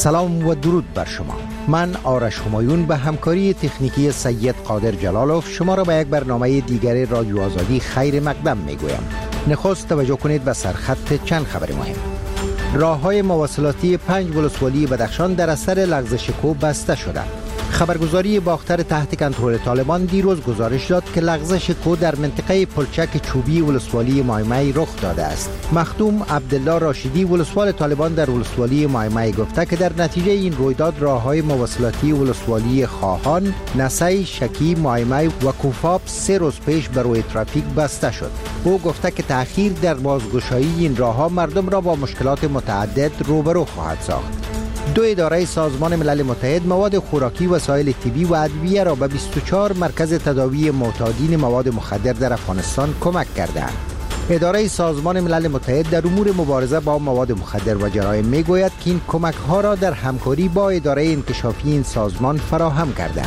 سلام و درود بر شما. من آرش همایون به همکاری تکنیکی سید قادر جلالوف شما را به یک برنامه دیگر رادیو آزادی خیر مقدم می گویم. نخست توجه کنید به سرخط چند خبر مهم. راه‌های مواصلاتی 5 ولسوالی بدخشان در اثر لغزش کوه بسته شده. خبرگزاری باختر تحت کنترل طالبان دیروز گزارش داد که لغزش کوه در منطقه پلچک چوبی ولسوالی مایمای رخ داده است. مخدوم عبدالله راشدی ولسوال طالبان در ولسوالی مایمای گفته که در نتیجه این رویداد راه‌های مواصلاتی ولسوالی خواهان، نسای، شکی، مایمای و کوفاب 3 روز پیش بر روی ترافیک بسته شد. او گفته که تأخیر در بازگشایی این راه‌ها مردم را با مشکلات متعدد روبرو خواهد ساخت. 2 اداره سازمان ملل متحد مواد خوراکی، وسایل طبی و ادویه را به 24 مرکز تداوی معتادین مواد مخدر در افغانستان کمک کردند. اداره سازمان ملل متحد در امور مبارزه با مواد مخدر و جرایم میگوید که این کمک ها را در همکاری با اداره انکشافی این سازمان فراهم کردند.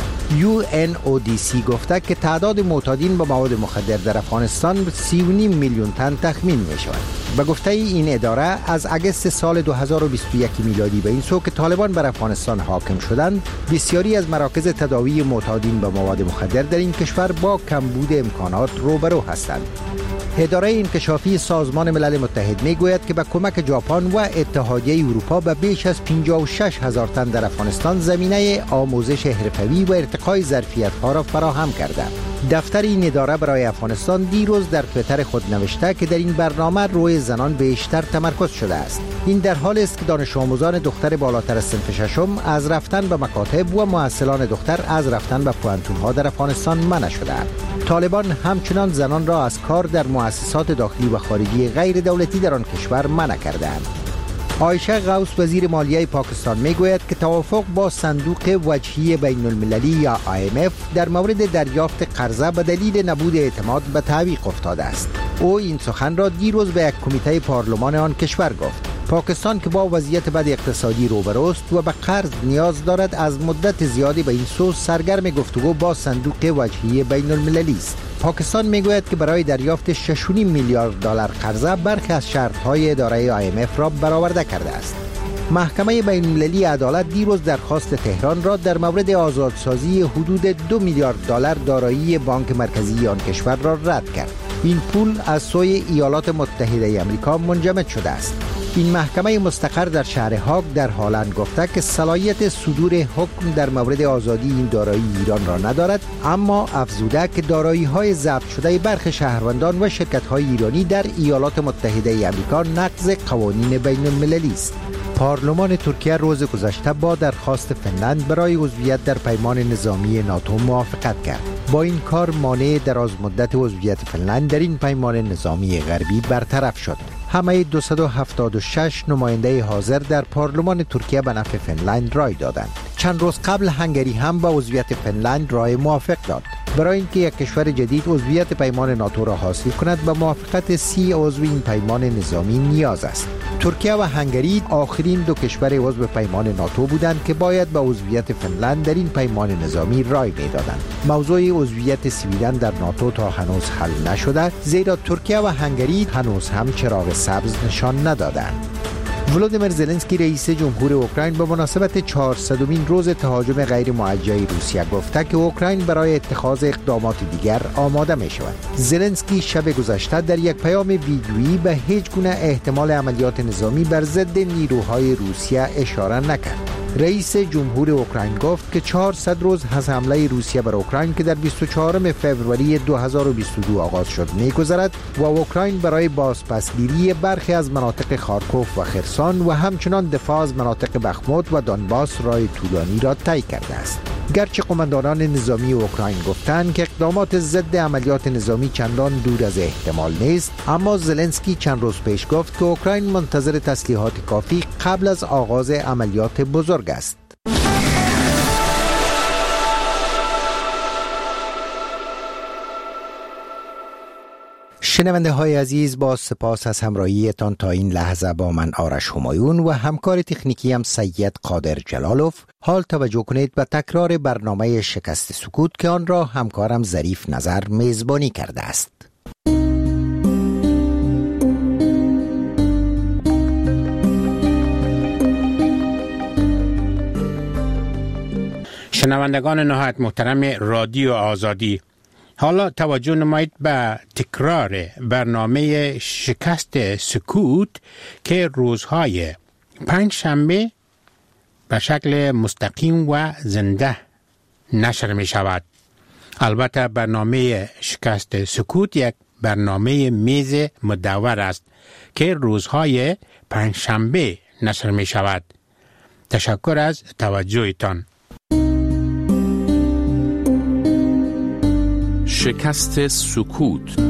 UNODC گفته که تعداد معتادین به مواد مخدر در افغانستان 3.5 میلیون تن تخمین می شود. به گفته این اداره از اگست سال 2021 میلادی به این سو که طالبان بر افغانستان حاکم شدند، بسیاری از مراکز تداوی معتادین به مواد مخدر در این کشور با کمبود امکانات روبرو هستند. اداره انکشافی سازمان ملل متحد میگوید که با کمک ژاپن و اتحادیه اروپا به بیش از 56,000 تن در افغانستان زمینه آموزش حرفه‌ای و ارتقای ظرفیت‌ها را فراهم کرده. دفتر این اداره برای افغانستان دیروز در توییتر خود نوشته که در این برنامه روی زنان بیشتر تمرکز شده است. این در حالی است که دانش آموزان دختر بالاتر از صنف ششم از رفتن به مکاتب و مؤثران دختر از رفتن به پوهنتون‌ها در افغانستان منع شده‌اند. طالبان همچنان زنان را از کار در مؤسسات داخلی و خارجی غیر دولتی در آن کشور منع کرده‌اند. عایشه غوث وزیر مالیه پاکستان میگوید که توافق با صندوق وجهی بین المللی یا IMF در مورد دریافت قرضه به دلیل نبود اعتماد به تعویق افتاده است. او این سخن را دیروز به یک کمیته پارلمان آن کشور گفت. پاکستان که با وضعیت بد اقتصادی روبروست و به قرض نیاز دارد، از مدت زیادی به این سو سرگرم گفتگو با صندوق وجهی بین المللی است. پاکستان میگوید که برای دریافت 6.5 میلیارد دلار قرضه برخی از شرط‌های اداره IMF را برآورده کرده است. محکمه بین المللی عدالت دیروز درخواست تهران را در مورد آزادسازی حدود 2 میلیارد دلار دارایی بانک مرکزی آن کشور را رد کرد. این پول از سوی ایالات متحده آمریکا منجمد شده است. این محکمه مستقر در شهر هاگ در هلند گفته که صلاحیت صدور حکم در مورد آزادی این دارایی ایران را ندارد، اما افزوده که دارایی‌های ضبط شده برخی شهروندان و شرکت‌های ایرانی در ایالات متحده آمریکا نقض قوانین بین المللی است. پارلمان ترکیه روز گذشته با درخواست فنلند برای عضویت در پیمان نظامی ناتو موافقت کرد. با این کار مانع دراز مدت عضویت فنلند در این پیمان نظامی غربی برطرف شد. همه 276 نماینده حاضر در پارلمان ترکیه به نفع فنلند رای دادند. چند روز قبل هنگری هم به عضویت فنلند رای موافق داد. برای اینکه یک کشور جدید عضویت پیمان ناتو را حاصل کند، به موافقت 30 عضو این پیمان نظامی نیاز است. ترکیه و هنگری آخرین 2 کشور عضو پیمان ناتو بودند که باید به عضویت فنلند در این پیمان نظامی رای میدادند. موضوع عضویت سویدن در ناتو تا هنوز حل نشده، زیرا ترکیه و هنگری هنوز هم چراغ سبز نشان ندادند. ولودیمیر زلنسکی رئیس جمهور اوکراین به مناسبت 400مین روز تهاجم غیر موجه روسیه گفته که اوکراین برای اتخاذ اقدامات دیگر آماده می شود. زلنسکی شب گذشته در یک پیام ویدیویی به هیچ گونه احتمال عملیات نظامی بر ضد نیروهای روسیه اشاره نکرد. رئیس جمهور اوکراین گفت که 400 روز از حمله روسیه بر اوکراین که در 24 فوریه 2022 آغاز شد می‌گذرد و اوکراین برای بازپسگیری برخی از مناطق خارکوف و خرسان و همچنان دفاع از مناطق بخموت و دانباس راه طولانی را طی کرده است. گرچه قماندانان نظامی اوکراین گفتند که اقدامات ضد عملیات نظامی چندان دور از احتمال نیست، اما زلنسکی چند روز پیش گفت که اوکراین منتظر تسلیحات کافی قبل از آغاز عملیات بزرگ است. شنونده های عزیز، با سپاس از همراهیتان تا این لحظه با من آرش همایون و همکار تکنیکی هم سید قادر جلالوف. حال توجه کنید به تکرار برنامه شکست سکوت که آن را همکارم ظریف نظر میزبانی کرده است. شنوندگان نهایت محترم رادیو آزادی، حالا توجه نمایید به تکرار برنامه شکست سکوت که روزهای پنجشنبه به شکل مستقیم و زنده نشر می شود. البته برنامه شکست سکوت یک برنامه میز مدور است که روزهای پنجشنبه نشر می شود. تشکر از توجهتان. شکست سکوت.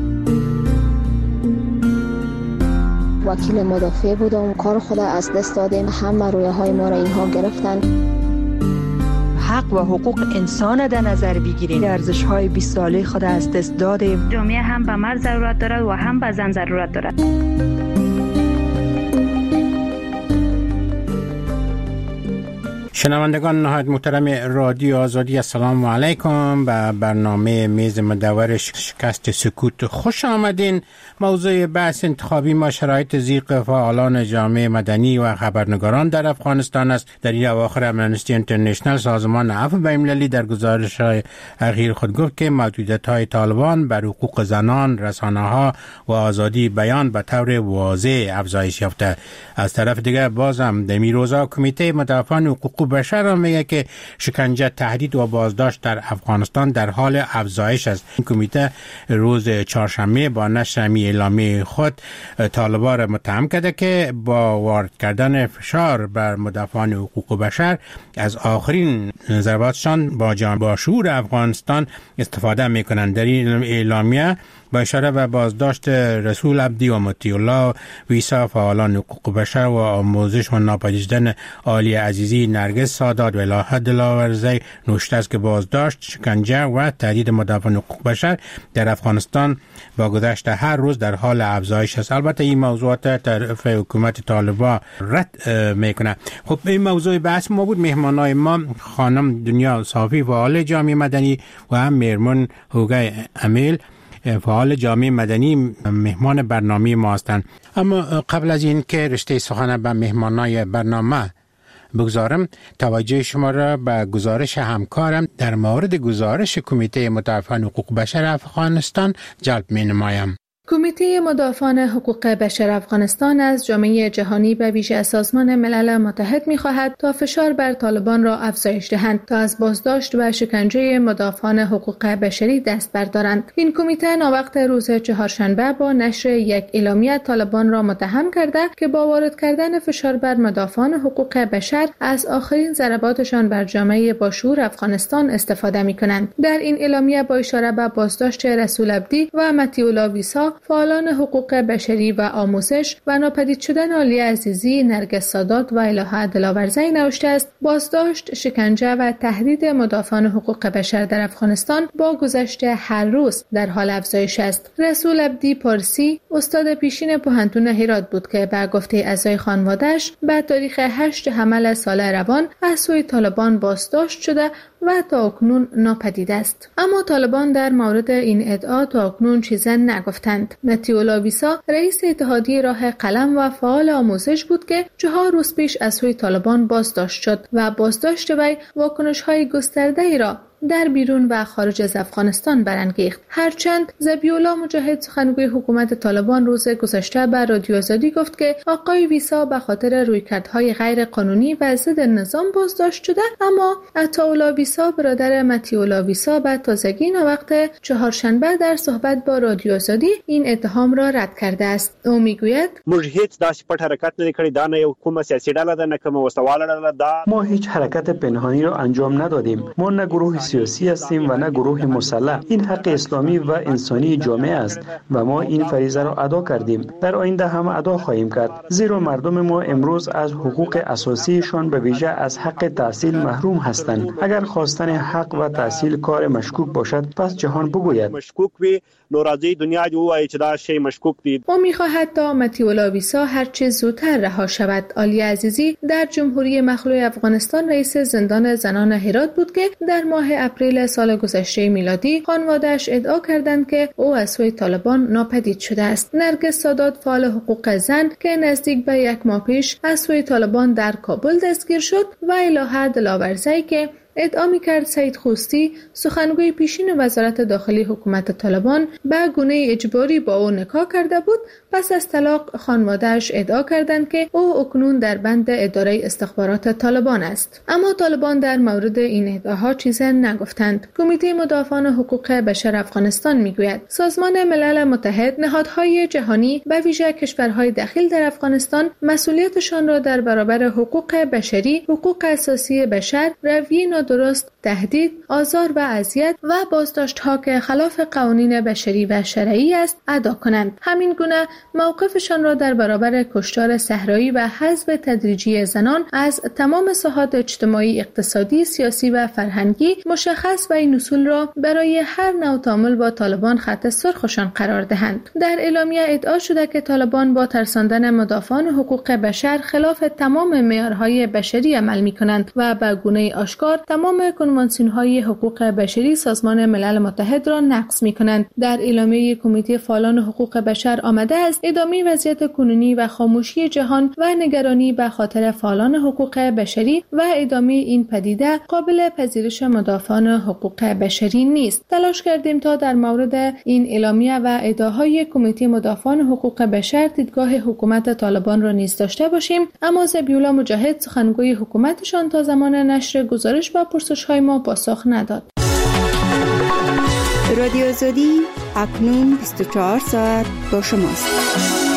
وکیل مدافع بودم، کار خود از دست دادیم، همه رویه های ما را اینها گرفتن. حق و حقوق انسان در نظر بگیریم، ارزش های 20 ساله خود از دست دادیم. جامعه هم به مرد ضرورت دارد و هم به زن ضرورت دارد. شنوندگان نهایت محترم رادیو آزادی، السلام علیکم. به برنامه میز مدور شکست سکوت خوش آمدین. موضوع بحث انتخابی ما شرایط ضیق فعالان جامعه مدنی و خبرنگاران در افغانستان است. در این اواخر امنستی اینترنشنل، سازمان عفو بین‌المللی، در گزارش اخیر خود گفت که محدودیت‌های طالبان بر حقوق زنان، رسانه‌ها و آزادی بیان به طور واضح افزایش یافته. از طرف دیگر بازم در این روزها کمیته مدافعان حقوق بشر میگه که شکنجه، تهدید و بازداشت در افغانستان در حال افزایش است. این کمیته روز چهارشنبه با نشر اعلامیه خود طالبان را متهم کرده که با وارد کردن فشار بر مدافعان حقوق بشر از آخرین ضرباتشان با شعور افغانستان استفاده میکنند. در این اعلامیه با اشاره به بازداشت رسول عبدی و مطیع الله ویسا، فعالان حقوق بشر و آموزش و ناپدید شدن عالی عزیزی، نرگس سادات و الهه دلاورزی نوشته است که بازداشت، شکنجه و تهدید مدافعان حقوق بشر در افغانستان با گذشت هر روز در حال افزایش است. البته این موضوعات طرف حکومت طالبان رد میکنه. خب این موضوع بحث ما بود. مهمانای ما خانم دنیا صافی، فعال جامعه مدنی، و هم میرمن هوگه امیل، فعال جامعه مدنی، مهمان برنامه ما هستند. اما قبل از این که رشته سخن به مهمانای برنامه بگذارم، توجه شما را به گزارش همکارم در مورد گزارش کمیته مدافعان حقوق بشر افغانستان جلب می نمایم. کمیته مدافعان حقوق بشر افغانستان از جامعه جهانی به ویژه از سازمان ملل متحد می‌خواهد تا فشار بر طالبان را افزایش دهند تا از بازداشت و شکنجه مدافعان حقوق بشری دست بردارند. این کمیته ناوقت روز چهارشنبه با نشر یک اعلامیه طالبان را متهم کرده که با وارد کردن فشار بر مدافعان حقوق بشر از آخرین ضرباتشان بر جامعه باشعور افغانستان استفاده می‌کنند. در این اعلامیه با اشاره به بازداشت رسول عبدی و مطیع الله ویسا، فعالان حقوق بشری و آموزش، و ناپدید شدن عالی عزیزی، نرگس سادات و الهه دلاورزی نوشته است بازداشت، شکنجه و تهدید مدافعان حقوق بشر در افغانستان با گذشت هر روز در حال افزایش است. رسول عبدی پارسی استاد پیشین پوهنتون هرات بود که به گفته اعضای خانواده‌اش به تاریخ 8 حمل سال روان از سوی طالبان بازداشت شده و تا اکنون ناپدید است. اما طالبان در مورد این ادعا تا اکنون چیزی نگفتند. مطیع الله ویسا رئیس اتحادیه راه قلم و فعال آموزش بود که 4 روز پیش از سوی طالبان بازداشت شد و بازداشت وی واکنش‌های گسترده‌ای را در بیرون و خارج از افغانستان برانگیخت. هرچند ذبیح‌الله مجاهد، سخنگوی حکومت طالبان، روز گذشته به رادیو آزادی گفت که آقای ویسا به خاطر رویکردهای غیر قانونی و ضد نظام بازداشت شده، اما عطاالله ویسا، برادر مطیع الله ویسا، به تازگی وقت چهارشنبه در صحبت با رادیو آزادی این اتهام را رد کرده است. او میگوید موږ هیڅ داسې پټ حرکت نه کړی، دا نه یو کومه سیاسي ډله ده، نه کومه وسواله ډله ده. ما هیچ حرکت پنهانی را انجام ندادیم. ما نه گروه سیاسی هستیم و نه گروه مسلح. این حق اسلامی و انسانی جامعه است و ما این فریضه را ادا کردیم. در آینده هم ادا خواهیم کرد، زیرا مردم ما امروز از حقوق اساسیشان به ویژه از حق تحصیل محروم هستند. اگر خواستن حق و تحصیل کار مشکوک باشد، پس جهان بگوید مشکوک وي، نو راځي دنیا دی وایي چې دا شی مشکوک دی. او می‌خواهد تا مطیع الله ویسا هر چه زودتر رها شود. عالی عزیزی در جمهوری مخلوع افغانستان رئیس زندان زنان هرات بود که در ماه اپریل سال گذشته میلادی خانواده‌اش ادعا کردند که او از سوی طالبان ناپدید شده است. نرگس سادات، فعال حقوق زن که نزدیک به 1 ماه پیش از سوی طالبان در کابل دستگیر شد، و الهه دلاورزی که ادعا می‌کرد سید خوستی سخنگوی پیشین وزارت داخلی حکومت طالبان به گونه اجباری با او نکاح کرده بود. پس از طلاق خانواده‌اش ادعا کردند که او اکنون در بند اداره استخبارات طالبان است، اما طالبان در مورد این ادعاها چیزی نگفتند. کمیته مدافعان حقوق بشر افغانستان میگوید سازمان ملل متحد نهادهای جهانی به ویژه کشورهای دخیل در افغانستان مسئولیتشان را در برابر حقوق بشری، حقوق اساسی بشر، رویه نادرست، تهدید، آزار و اذیت و بازداشت‌ها که خلاف قوانین بشری و شرعی است ادا کنند. همین گونه موقفشان را در برابر کشتار صحرایی و حذف تدریجی زنان از تمام ساحات اجتماعی، اقتصادی، سیاسی و فرهنگی مشخص و این اصول را برای هر نوع تعامل با طالبان خط سرخشان قرار دهند. در اعلامیه ادعا شده که طالبان با ترساندن مدافعان حقوق بشر خلاف تمام معیارهای بشری عمل می‌کنند و به گونه آشکار تمام کنوانسیون‌های حقوق بشری سازمان ملل متحد را نقض می‌کنند. در اعلامیه کمیته فعالان حقوق بشر آمده است ادامه وضعیت کنونی و خاموشی جهان و نگرانی به خاطر فعالان حقوق بشری و ادامه این پدیده قابل پذیرش مدافعان حقوق بشری نیست. تلاش کردیم تا در مورد این اعلامیه و ادعاهای کمیته مدافعان حقوق بشر دیدگاه حکومت طالبان را نیز داشته باشیم، اما ذبیح‌الله مجاهد سخنگوی حکومتشان تا زمان نشر گزارش و پرسش‌های ما پاسخ نداد. رادیو آزادی اکنون 24 ساعت با شماست.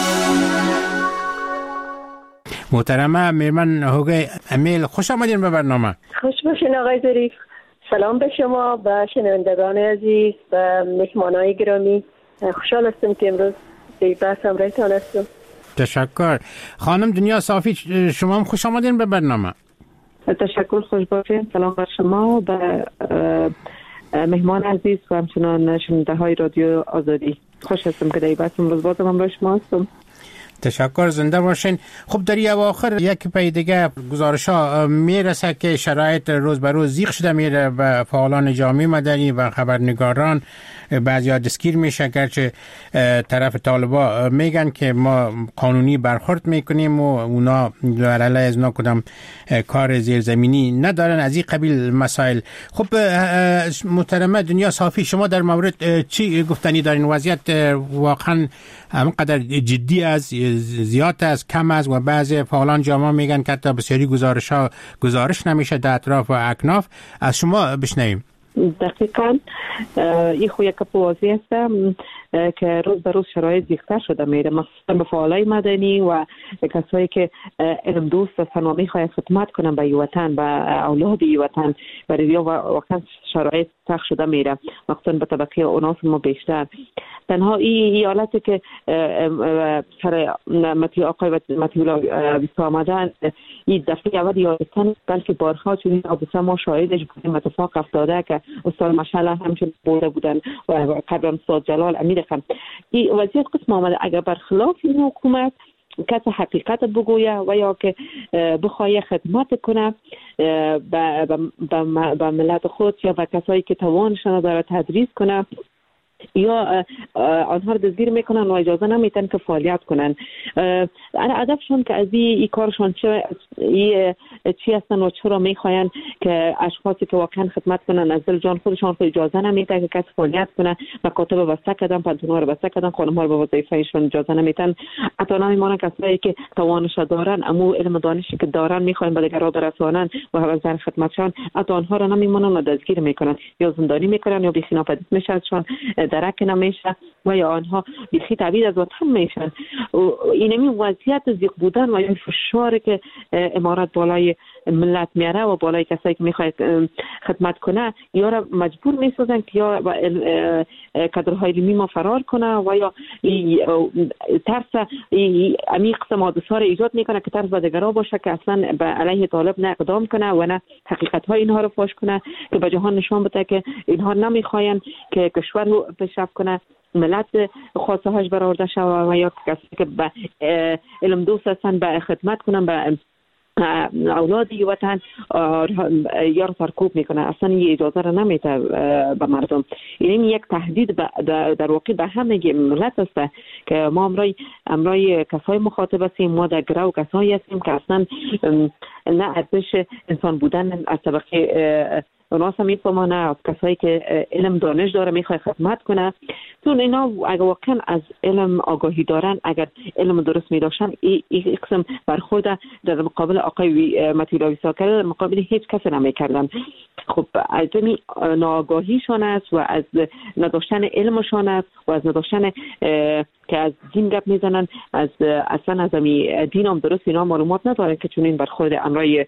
محترمه میرمن هوگی امیل، خوش آمدین به برنامه. خوش باشین آقای ظریف. سلام به شما، به شنوندگان عزیز و مهمانای گرامی. خوشحال هستم که امروز به بحث همراهتان هستم. تشکر. خانم دنیا صافی، شما هم خوش آمدین به برنامه. تشکر، خوش باشین. سلام بر شما، به مهمان عزیز و همچنان شنونده های رادیو آزادی. خوش هستم که در بحث امروز بازم همراه شما هستم. تشکر، زنده باشین. خب در اواخر یک پی دیگه گزارش ها میرسه که شرایط روز به روز زیق شده میره و فعالان جامعه مدنی و خبرنگاران بعضیا دستگیر میشه، گرچه طرف طالبا میگن که ما قانونی برخورد میکنیم و اونا علیه از اونا کدام کار زیرزمینی ندارن، از این قبیل مسائل. خب محترمه دنیا صافی، شما در مورد چی گفتنی دارین؟ وضعیت واقعا همینقدر جدی است، زیاد است، کم است و بعضی فعالان جامعه میگن که حتی بسیاری گزارش نمیشه در اطراف و اکناف. از شما بشنویم. دقیقاً این خو یک واضح است که روز به روز شرایط زیادتر شده میره، مخصوصا به فعالای مدنی و کسایی که علم دوست هستن و میخواهند خدمت کنن به وطن، به اولاد وطن، برای واقعا شرایط سخت شده میره، مخصوصا به طبقه اوناس ما بیشتر. تنها این حالتی که سر آقای مطیع بیستا آمدن این دفعه اول یادستان، بلکه بارها چون حادثه ما شاهدش بودیم، اتفاق افتاده که استاد مشعل همچنین برده بودن و قبل استاد جلال امیر خان. این وضعیت قسم آمده اگر برخلاف این حکومت کسی حقیقت بگویه و یا که بخواه خدمت کنه به ملت خود یا به کسایی که توانشان داره تدریس کنه، یا آنها رو دستگیر میکنن و اجازه نمیتن که فعالیت کنن. هدفشون که از این کارشون چی هستن و چرا میخواین که اشخاصی که واقعا خدمت کنن از دل جان خودشان اجازه نمیتن که کسی فعالیت کنه، مکاتب بسته کردن، پنتونها رو بسته کردن، خانم‌ها رو به وظیفه‌شون اجازه نمیتن، حتی نمیمونن کسایی که توانش دارن اما علم دانشی که دارن میخواین به دیگران برسونن و از خدمتشان، حتی آنها رو نمیمونن و دستگیر میکنن یا زندانی میکنن یا بیخی ناپدید میشن، درک نمیشه و یا آنها بیخی تبعید از وطن میشن. اینمی وضعیت زیق بودن و این فشاری که امارات بالای ملت میاره و بالای کسایی که میخواد خدمت کنه، یا را مجبور میسازن که یا کادرهای علمی ما فرار کنه و یا ترس عمیق قسم حادثه را ایجاد میکنه که ترس به دیگران باشه که اصلا به علیه طالب نه اقدام کنه و نه حقیقت های اینها رو فاش کنه که به جهان نشان بده که اینها نمیخواین که کشور رو پیشرفت کنه، ملت خواسته هاش برآورده شود و یا کسی که به علم دوست هستن به خدمت کنن به اولاد وطن یا را سرکوب میکنه، اصلا این اجازه را نمیده به مردم. این یک تهدید در واقع به همه ملت است که ما امرای کسای مخاطب هستیم، ما در گروه کسایی هستیم که اصلا نه ارزش انسان بودن از طبقه اوناس هم میفهمه، نه از کسایی که علم دانش داره میخواه خدمت کنه. چون اینا اگر واقعا از علم آگاهی دارن، اگر علم درست میداشتن، این قسم برخورد در مقابل آقای مطیع کرده در مقابل هیچ کسی نمیکردن. خب از این ناآگاهیشان است و از نداشتن علمشان است و از نداشتن که از دین گپ میزنن، از اصلا از دین هم درست اینا معلومات ندارن که چون این برخورد امرای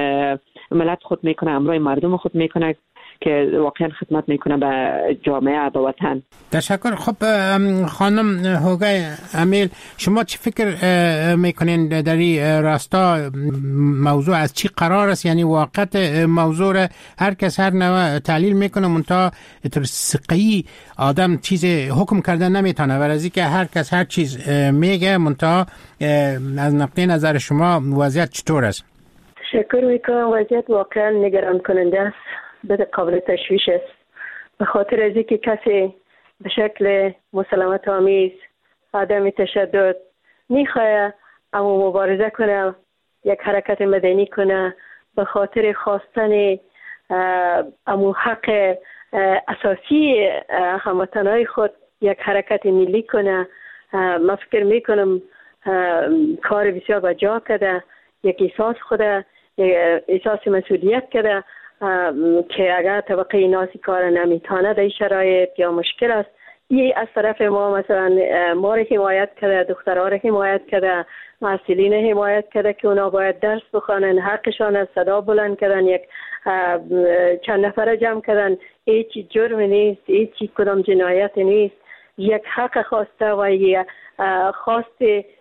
ملت خود میکنه، امرای مردم خود میکنه که واقعا خدمت میکنه به جامعه، به وطن. تشکر. خب خانم هوگای امیل، شما چی فکر میکنین در این راستا؟ موضوع از چی قرار است؟ یعنی واقعیت موضوع را هر کس هر نوع تحلیل میکنه، منتها سقی آدم چیز حکم کردن نمیتونه، ورزی که هر کس هر چیز میگه. منتها از نقطه نظر شما وضعیت چطور است؟ تشکر میکنم. وضعیت واقعا نگران کننده است، بده قابل تشویش است، به خاطر از اینکه کسی به شکل مسالمت آمیز، عدم تشدد میخواه اما مبارزه کنه، یک حرکت مدنی کنه، به خاطر خواستن امو حق اساسی هموطنهای خود یک حرکت ملی کنه. من فکر میکنم کار بسیار بجا کرده، یک احساس خود، احساس مسئولیت کرده که اگر طبقه ناسی کار نمیتانه در این شرایط یا مشکل است، این از طرف ما مثلا ما را حمایت کرده، دخترها را حمایت کرده، محصلین حمایت کرده که اونا باید درس بخوانن، حقشان از صدا بلند کردن، یک چند نفره جمع کردن، هیچ جرم نیست، هیچ کدام جنایت نیست، یک حق خواسته و یک خواست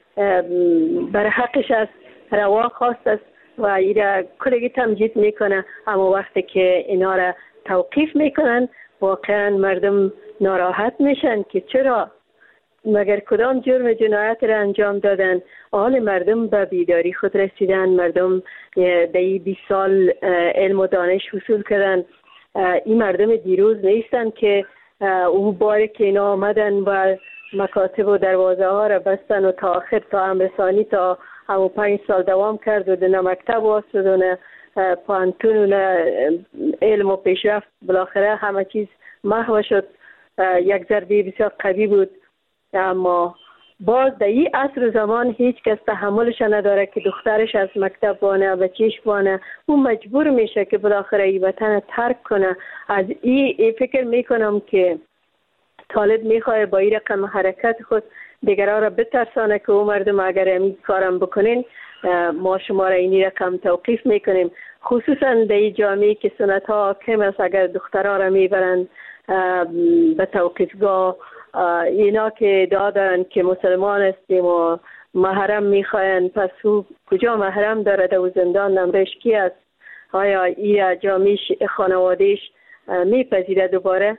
بر حقش است، روا خواست است و ایره کلگی تمجید میکنه. اما وقتی که اینا را توقیف میکنن واقعا مردم ناراحت میشن که چرا، مگر کدام جرم جنایت را انجام دادن؟ حال مردم به بیداری خود رسیدن، مردم در 20 سال علم و دانش حصول کردن. این مردم دیروز نیستن که اون باری که اینا آمدن و مکاتب و دروازه ها را بستن و تا آخر تا امرسانی تا همون 5 سال دوام کرد و نه مکتب واسد و نه پانتون و نه علم و پیشرفت، بالاخره همه چیز محو شد. یک ضربه بسیار قوی بود. اما باز در این عصر زمان هیچ کس تحملش نداره که دخترش از مکتب بانه، بچیش بانه، اون مجبور میشه که بالاخره این وطن ترک کنه. از این فکر میکنم که طالب میخواه با این رقم حرکت خود دیگرها را بترسانه که او مردم اگر این کارم بکنین ما شما را این رقم توقیف میکنیم. خصوصا در این جامعه که سنت ها حاکم است، اگر دخترها را میبرن به توقیفگاه، اینا که ادعا دارن که مسلمان هستیم و محرم میخواین، پس او کجا محرم داره؟ در زندان نمرش کی است؟ آیا این جامعه خانوادهش میپذیره؟ دوباره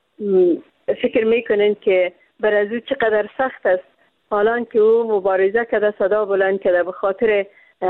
فکر میکنین که بر از او چقدر سخت است حالان که او مبارزه کرده، صدا بلند کرده به خاطر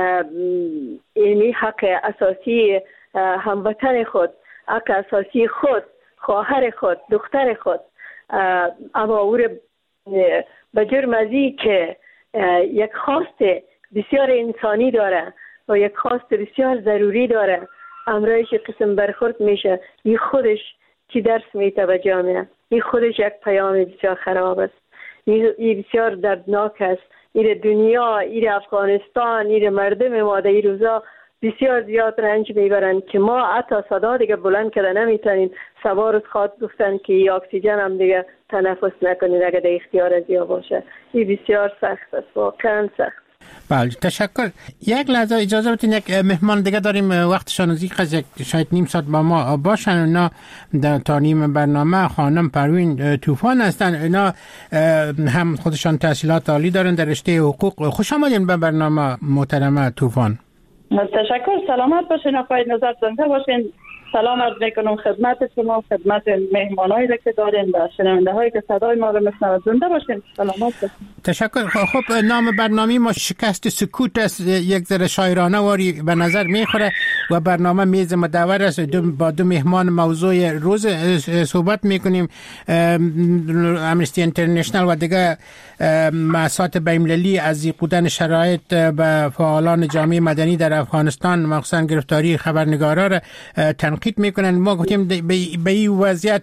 اینی حق اساسی هموطن خود، حق اساسی خود، خواهر خود، دختر خود. اما او به جرم ازی که یک خواست بسیار انسانی داره و یک خواست بسیار ضروری داره، امرایش قسم برخورد میشه. این خودش چی درس میده به جامعه؟ این خودش یک پیام بسیار خراب است. این بسیار دردناک است. این دنیا، این افغانستان، این مردم ما در این روزا بسیار زیاد رنج میبرن که ما حتی صدا دیگه بلند کرده نمیتونیم. سوار خواد گفتن که این اکسیژن هم دیگه تنفس نکنید اگر در اختیار از یا باشه. این بسیار سخت است، واقعا سخت. بله، تشکر. یک لحظه اجازه بدین، یک مهمان دیگه داریم، وقتشان از یک شاید نیم ساعت با ما باشن. اونا در تا نیم برنامه خانم پروین طوفان هستن. اینا هم خودشان تحصیلات عالی دارن در رشته حقوق. خوش آمدین به برنامه محترمه طوفان. تشکر. سلامت باشین، آقای نظر زنده باشین. سلام عرض میکنم خدمت شما، خدمت مهمانایی که دارین و شنونده هایی که صدای ما رو میشنوند. زنده باشین. سلامت باشین. تشکر. خب نام برنامه ما شکست سکوت است. یک ذره شاعرانه واری به نظر میخوره و برنامه میز مدور است. با دو مهمان موضوع روز صحبت میکنیم. امنستی اینترنشنال و دیگه مؤسسات بین‌المللی از بودن شرایط به فعالان جامعه مدنی در افغانستان مخصوصا گرفتاری خبرنگارا را تنقید میکنن. ما گفتیم به این وضعیت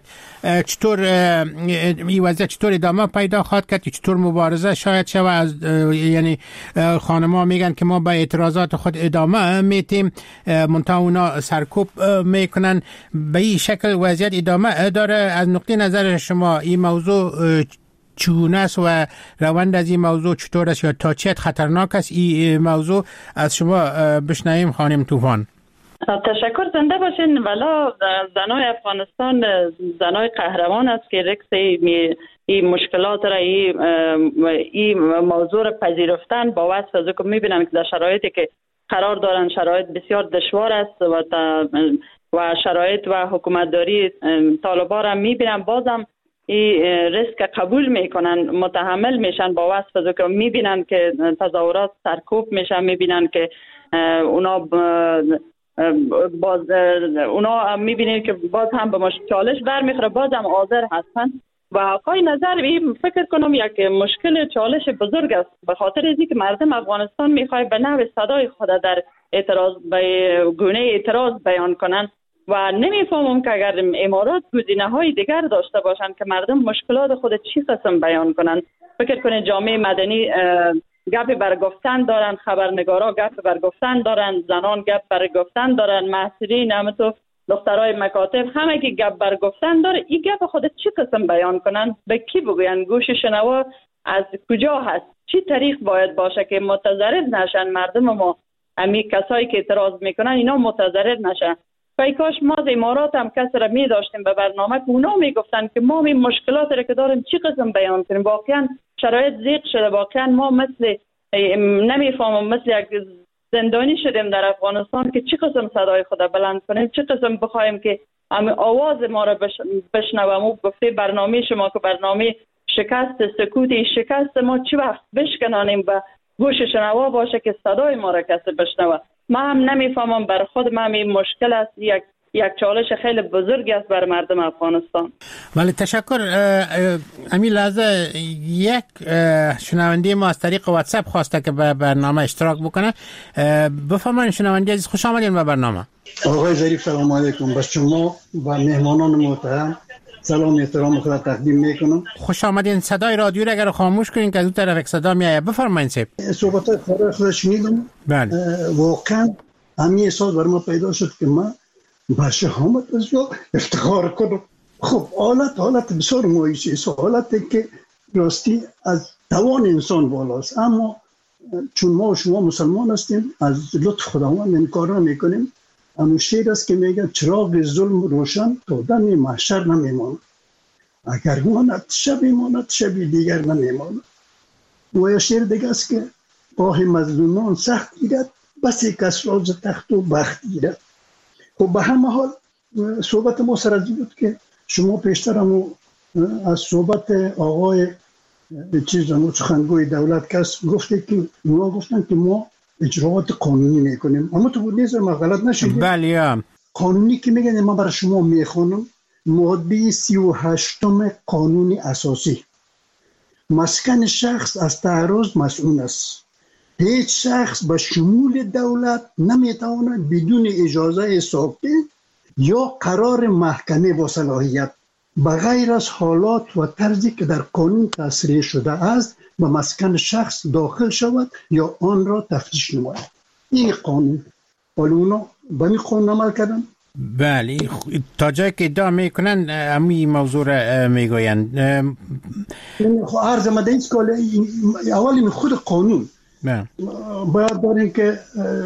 چطور ادامه پیدا خواهد کرد، چطور مبارزه شاید شود. از یعنی خانم‌ها میگن که ما به اعتراضات خود ادامه میتیم، منتها اونا سرکوب میکنن. به این شکل وضعیت ادامه داره. از نقطه نظر شما این موضوع چگونه است و روند از این موضوع چطور است یا تا چه خطرناک است این موضوع؟ از شما بشنویم خانم طوفان. تشکر. زنده باشین. ولی زنای افغانستان زنای قهرمان است که رکس این مشکلات را این موضوع را پذیرفتن با وصف از که میبینن که در شرایطی که قرار دارن شرایط بسیار دشوار است و شرایط و حکومتداری طالبان را میبینن، بازم این ریسک قبول میکنن، متحمل میشن با وصف از که میبینن که تظاهرات سرکوب میشن، میبینن که اونا میبینید که باز هم به چالش برمیخوره، باز هم حاضر هستن. و آقای نظر این فکر کنم یک مشکل چالش بزرگ است، به خاطر اینکه مردم افغانستان میخواد به نوع صدای خود در اعتراض به گونه اعتراض بیان کنن و نمیفهمم که اگر امارات گزینه‌های دیگر داشته باشن که مردم مشکلات خود چی قسم بیان کنن. فکر کنید جامعه مدنی گپ برگفتن دارن، خبرنگارا گپ برگفتن دارن، زنان گپ برگفتن دارن، محصلین همینطور دخترای مکاتب همه که گپ برگفتن داره. این گپ خود چی قسم بیان کنن، به کی بگوین؟ گوش شنوا از کجا هست؟ چی طریق باید باشه که متضرر نشن مردم ما؟ همین کسایی که اعتراض میکنن اینا متضرر نشن. فای کاش ما از امارات هم کسی را می داشتیم به برنامه که اونا میگفتن که ما این مشکلات را که داریم چی قسم بیان کنیم. واقعا شرایط ضیق شده، واقعا ما مثل نمیفهمم مثل یک زندانی شدیم در افغانستان که چی قسم صدای خود بلند کنیم، چی قسم بخوایم که آواز ما را بشنویم. و گفته برنامه شما که برنامه شکست سکوتی، شکست ما چی وقت بشکنانیم و گوش شنوا باشه که صدای ما را کسی بشنوه. ما هم نمیفهمم، بر خود ما این مشکل است، یک چالش خیلی بزرگی است بر مردم افغانستان. ولی تشکر. امی لحظه یک شنونده ما از طریق واتساپ خواسته که به برنامه اشتراک بکنه. بفرمایید شنونده عزیز، خوش آمدین به برنامه. آقای ظریف سلام علیکم. به شما و مهمانان محترم سلام احترام خود تقدیم میکنم. خوش آمدین. صدای رادیو را اگر خاموش کنین که از اون طرف یک صدا میاد. بفرمایید سیب. صحبتات خود شنیدم. بله. واقعا همین احساس بر ما پیدا شد که من به شهامت از افتخار کنم. خب حالت بسیار مایوسی است، حالتی که راستی از توان انسان بالاست، اما چون ما و شما مسلمان هستیم از لطف خداوند این کار را میکنیم. همون شعر است که میگه چراغ ظلم روشن تا دم محشر نمیماند، اگر ماند شبی ماند شبی دیگر نمیماند. و یا شعر دیگه است که راه مظلومان سخت گیرد، بسی کس راز تخت و بخت گیرد. خب به همه حال صحبت ما سر از بود که شما پیشتر هم از صحبت آقای سخنگوی دولت کس گفته که اونا گفتن که ما اجراعات قانونی میکنیم، اما تو بود نیست ما غلط نشید. بله. قانونی که میگن من برای شما میخونم، ماده 38 قانون اساسی: مسکن شخص از تعرض مسئول است. هیچ شخص به شمول دولت نمیتواند بدون اجازه سابق یا قرار محکمه با صلاحیت بغیر از حالات و طرزی که در قانون تصریح شده است به مسکن شخص داخل شود یا آن را تفتیش نماید. این قانون. ولی اونا به این قانون عمل کردن. بله. تا جایی که ادعا میکنن همین موضوع را میگویند. خب عرض مده ایست که اولی خود قانون باید داریم که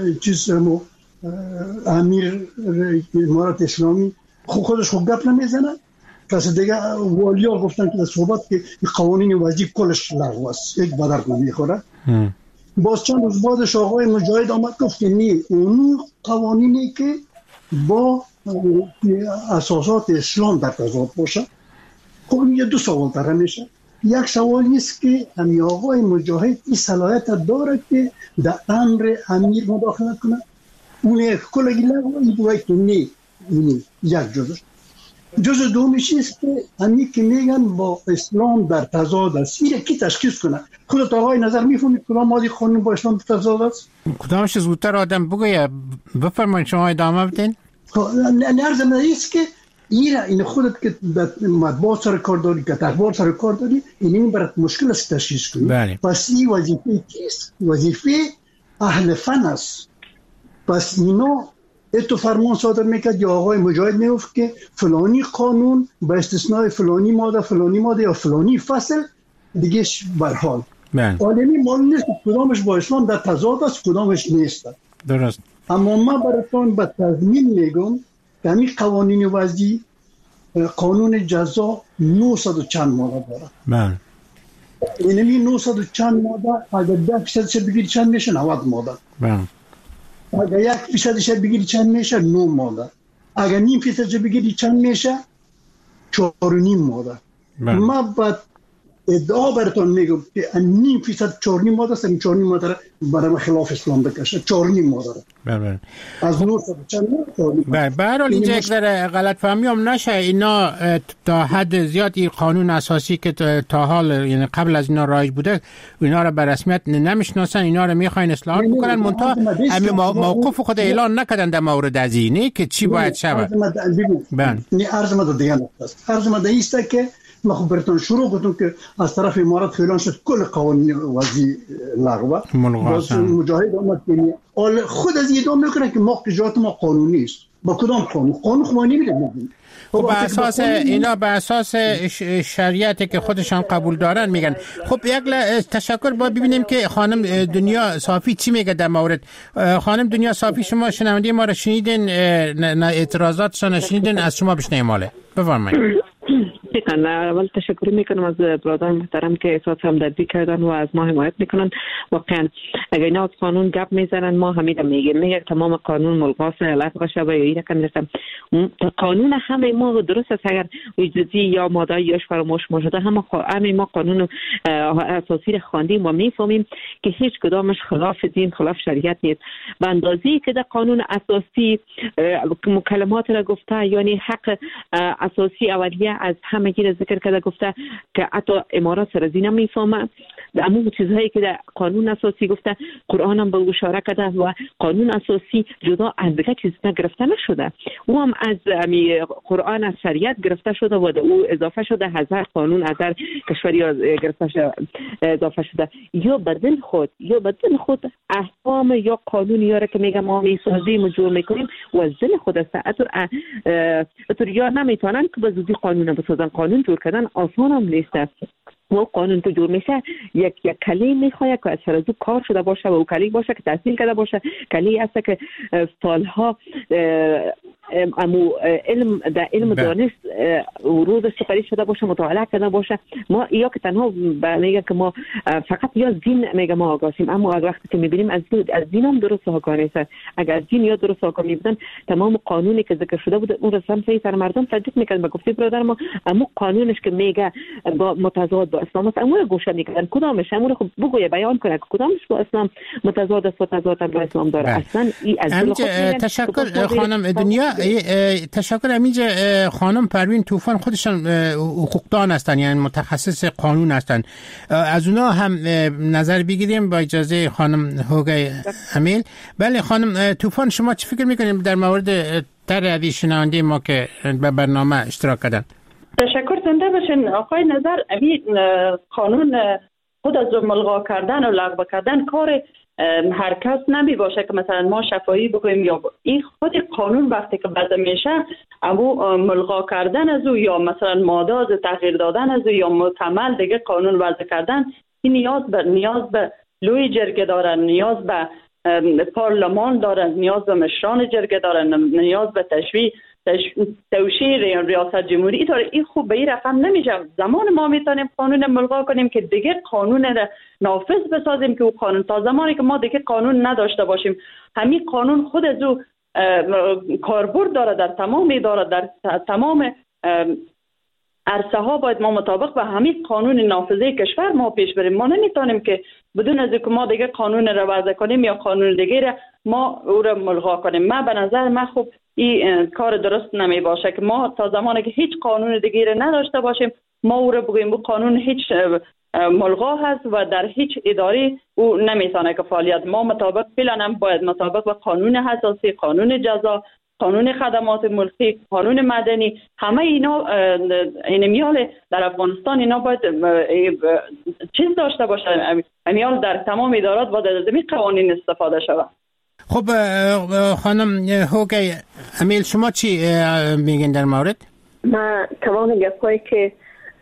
امیر امارات اسلامی خودش خود گپ نمیزنه. کسی دیگه والیا گفتن که در صحبت که قوانین وضعی کلش لغو است، یک بدرد نمیخوره. باز چند روز بعدش آقای مجاهد آمد گفت که نی اون قوانینی که با اساسات اسلام در تضاد باشه. خب این دو سوال طرح میشه. یک سوالی است که امی آقای مجاهد این صلاحیت داره که در امر امیر مداخله کنه. اون کلگی لگوی باید که نه یک جزء دومیش است که همی که میگن با اسلام در تضاد است. این کی تشخیص کنه؟ خودت آقای نظر میفهمید کدام ماده قانون با اسلام در تضاد است؟ کدامش زودتر آدم بگویه؟ بفرمایید شما ادامه بدین. نرزم نیست که این خودت که مطبوعات سر کار داری که اخبار سر کار داری این برات مشکل است تشخیص کنی. بله. پس این وظیفه کیست؟ وظیفه اهل فن است. پس اینا اتو فرمان صادر میکرد یا آقای مجاهد میگفت که فلانی قانون با استثناء فلانی ماده یا فلانی فصل دیگه برحال. عالمی مال نیست کدامش با اسلام در تضاد است کدامش نیست. درست. اما من براتون به تضمین میگم که همین قوانین وضعی قانون جزا 900 چند ماده داره. بله. اینمی 900 چند ماده اگر 10% بگیری چند میشه 90 ماده. بله. اگر 1% بگیری چند میشه 9 ماده. اگر 0.5% بگیری چند میشه 4.5 ماده. من بعد ادعا براتون میگم که 0.5% 4.5 ماده است. این 4.5 ماده برای خلاف اسلام بکشه 4.5 ماده. بله. از 900 چند ماده. بله. به هر حال اینجا یک ذره غلط فهمی هم نشه. اینا تا حد زیادی قانون اساسی که تا حال یعنی قبل از اینا رایج بوده اینا را به رسمیت نمیشناسن. اینا را میخواین اصلاح بکنن منتها همین موقف خود اعلان نکردن در مورد از اینه که چی باید شود. بله. نه عرض ما دیگه است. عرض ما است که ما خب براتون شروع کردم که از طرف امارات خیلان شد کل قوانین وضعی لغوه. باز مجاهد آمد که خود از ادعا میکنه که ما اجازات ما قانونی است. با کدام قانون خمانی میگن. خب به اساس اینا به اساس شریعتی که خودشان قبول دارن میگن. خب یک تشکر. با ببینیم که خانم دنیا صافی چی میگه در مورد. خانم دنیا صافی شما شنونده ما را شنیدین، اعتراضاتشان شنیدین، از شما بشنویم ماله. بفرمایید. اول تشکر میکنم از برادران محترم که احساس همدردی کردن و از ما حمایت میکنن. واقعا اگر اینا از قانون گپ میزنن ما همین میگه تمام قانون ملغاس لغو بشه و یا کنه قانون همه ما درست است. اگر جزئی یا ماده یاش فراموش شده همه ما قانون اساسی را خواندیم و میفهمیم که هیچ کدامش خلاف دین خلاف شریعت نیست. به اندازه‌ای که در قانون اساسی مکالمات را گفته یعنی حق اساسی اولیه از همه گیر ذکر کرده گفته که حتی امارات سر از اینا میفهمه. اما چیزهایی که در قانون اساسی گفته قرآن هم به اشاره کرده و قانون اساسی جدا از دیگه چیز گرفته نشده. او هم از قرآن از شریعت گرفته شده و او اضافه شده. هزار قانون هزار کشوری گرفته شده اضافه شده. یا بدل خود احکام یا قانون یا که میگم ما میسازیم و جور میکنیم و از دل خود است. اتر یا نمیتونن که به زودی قانون بسازن. قانون جور کردن آسان هم نیست. و قانون که جور میشه یک کلی میخواد که از سرزو کار شده باشه و کلی باشه که تحصیل کرده باشه. کلی هست که سالها علم دانش روز سپری شده باشه مطالعه کرده باشه. ما یا که تنها میگه که ما فقط یا دین میگه ما آگاهیم اما وقتی که میبینیم از دین هم درست آگاه نیست. اگر از دین یا درست آگاه میبودن تمام قانونی که ذکر شده بود اون رسم صحیح سر مردم تطبیق میکردن. به گفته برادر ما اما قانونش که میگه با متضاد با اسلام است اما گوشه میکردن کدامش امور خب بگویه بیان کنه که کدامش با اسلام متضاد است و تضاد با اسلام داره. اصلا این از دل خود تشکر خانم دنیا. تشکر. همینجا خانم پروین طوفان خودشان حقوقدان هستن یعنی متخصص قانون هستن. از اونا هم نظر بگیریم با اجازه خانم هوگای امیل. بله خانم طوفان شما چی فکر میکنید در مورد تر شنونده ما که به برنامه اشتراک کردن؟ تشکر. زنده باشین. آقای نظر قانون خود از ملغا کردن و لغو کردن کار هر کس نمی باشه که مثلا ما شفاهی بگویم یا این خود قانون وقتی که وضع میشه اما ملغا کردن از او یا مثلا ماده از تغییر دادن از او یا مکمل دیگه قانون وضع کردن این نیاز به لوی جرگه دارن، نیاز به پارلمان دارن، نیاز به مشران جرگه دارن، نیاز به توشیر ریاست جمهوری. این خوب به این رقم نمیشه. زمان ما میتونیم قانون ملغا کنیم که دیگه قانون نافذ بسازیم که او قانون تا زمانی که ما دیگه قانون نداشته باشیم همین قانون خود از او کاربرد داره در تمام اداره، در تمام عرصه ها باید ما مطابق به همین قانون نافذه کشور ما پیش بریم. ما نمیتونیم که بدون از اینکه ما دیگه قانون را وضع کنیم یا قانون دیگه را ما او را ملغا کنیم. من به نظر من خب این کار درست نمی باشه که ما تا زمانی که هیچ قانون دیگه را نداشته باشیم ما او را بگوییم قانون هیچ ملغا هست و در هیچ اداره او نمیتونه که فعالیت. ما مطابق فعلا باید مطابق به قانون اساسی، قانون جزا، قانون خدمات ملکی، قانون مدنی، همه اینا میال در افغانستان اینا باید چیز داشته باشه. میال در تمام ادارات باید از این قوانین استفاده شود. خب خانم هوگی امیل شما چی میگین در مورد؟ من تمام گپایی که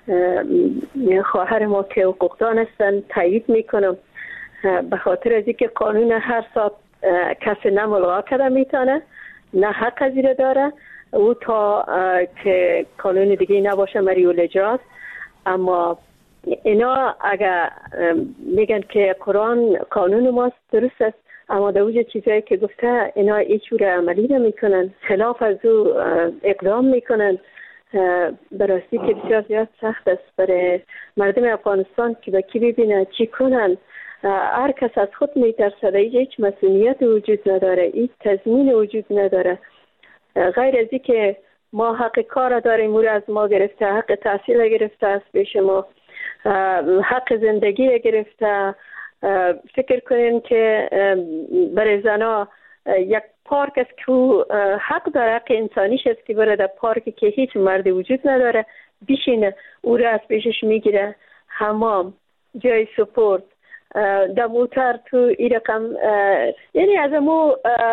خواهر ما که حقوقدان هستن تایید میکنم، به خاطر از اینکه قانون هر ساعت کسی نه ملغا کرده میتونه نه حق از این داره او تا که قانون دیگه نباشه مریول اجراست. اما اینا اگر میگن که قانون ماست درست است، اما در اوج چیزایی که گفته اینا ایچور عملی نمیکنن، خلاف از او اقدام میکنن. براستی که بسیار زیاد سخت است برای مردم افغانستان که با کی ببینن چی کنن. هر کس از خود میترسد، هیچ مسئولیت وجود نداره، هیچ تضمین وجود نداره. غیر از این که ما حق کار داریم، او از ما گرفته، حق تحصیل گرفته است پیش ما، حق زندگی گرفته. فکر کنین که برای زنا یک پارک است که حق داره، حق انسانیش است که برای در پارکی که هیچ مردی وجود نداره بشینه، او را از پیشش میگیره. حمام، جای سپورت، در موتر تو این رقم، یعنی از امو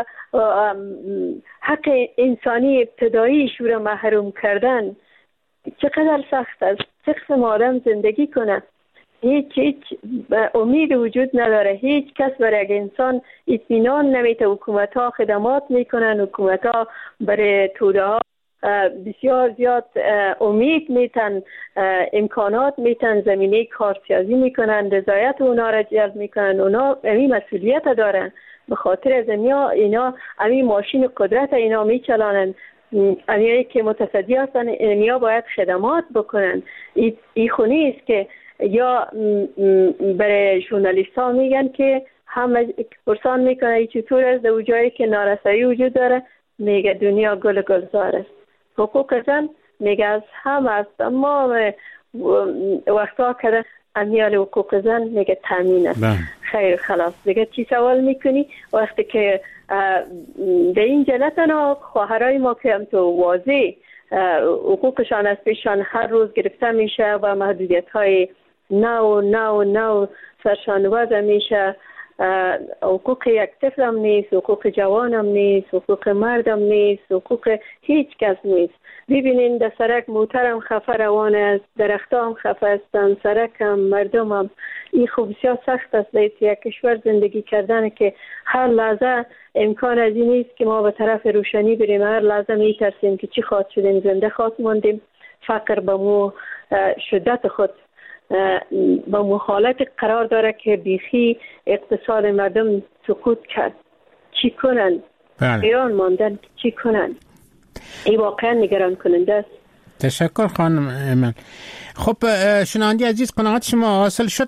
حق انسانی ابتداییش رو محروم کردن چقدر سخت است. چه قسم آدم زندگی کنه؟ هیچ امید وجود نداره. هیچ کس برای انسان اطمینان نمیده. حکومت ها خدمات میکنن، حکومت ها برای توده ها بسیار زیاد امید میتن، امکانات میتن، زمینه کارسازی میکنن، رضایت اونا را جلب میکنن. اونا این مسئولیت دارن، به خاطر از اینا این ماشین قدرت اینا میچلانن. اینایی که متصدی هستن اینا باید خدمات بکنن. این خونی است که یا برای ژورنالیست ها میگن که همه پرسان میکنه ای چطور است در جایی که نارسایی وجود داره، میگه دنیا گل گلزار است. حقوق زن میگه از هم است، اما وقتا که امیال حقوق زن میگه تامین است. خیر خلاص دیگه چی سوال میکنی؟ وقتی که در این جلتنا خواهرای ما که هم تو واضح حقوقشان از پیشان هر روز گرفته میشه و محدودیت های نو سرشان وضع میشه. حقوق یک طفلم نیست، حقوق جوانم نیست، حقوق مردم نیست، حقوق هیچ کس نیست. ببینین در سرک موترم خفه روان است، درختام خفه هستن، سرکم، مردمم. این خوب بسیار سخت است در یک کشور زندگی کردن که هر لحظه امکان از این نیست که ما به طرف روشنی بریم. هر لحظه میترسیم که چی خواهد شدیم، زنده خواهد ماندیم. فقر به مو شدت خود با مخالط قرار داره که بیخی اقتصاد مردم سقوط کرد. چی کنن؟ ایران ماندن چی کنن؟ این واقعا نگران کننده است. تشکر خانم ایمن. خب شنوندی عزیز قناعت شما حاصل شد؟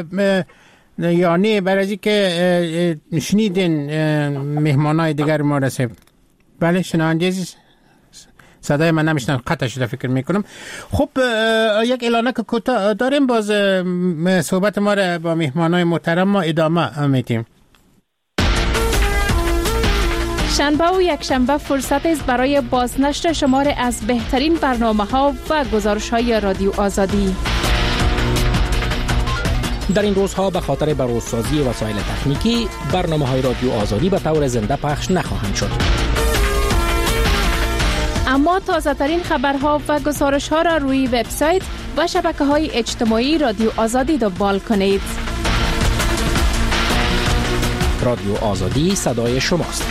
یعنی برای از که شنیدین مهمانای دیگر ما رسید. بله شنوندی عزیز صدای من نمیشنن، قطع شده فکر میکنم. خب یک اعلانه که کوتاه داریم، باز صحبت ما را با مهمانای محترم ما ادامه میدیم. شنبه و یک شنبه فرصت است برای بازنشر شمار از بهترین برنامه‌ها و گزارش‌های رادیو آزادی. در این روزها به خاطر بروزسازی وسایل تکنیکی برنامه‌های رادیو آزادی به طور زنده پخش نخواهند شد. اما تازه ترین خبرها و گزارش ها را روی وبسایت و شبکه‌های اجتماعی رادیو آزادی دنبال کنید. رادیو آزادی صدای شماست.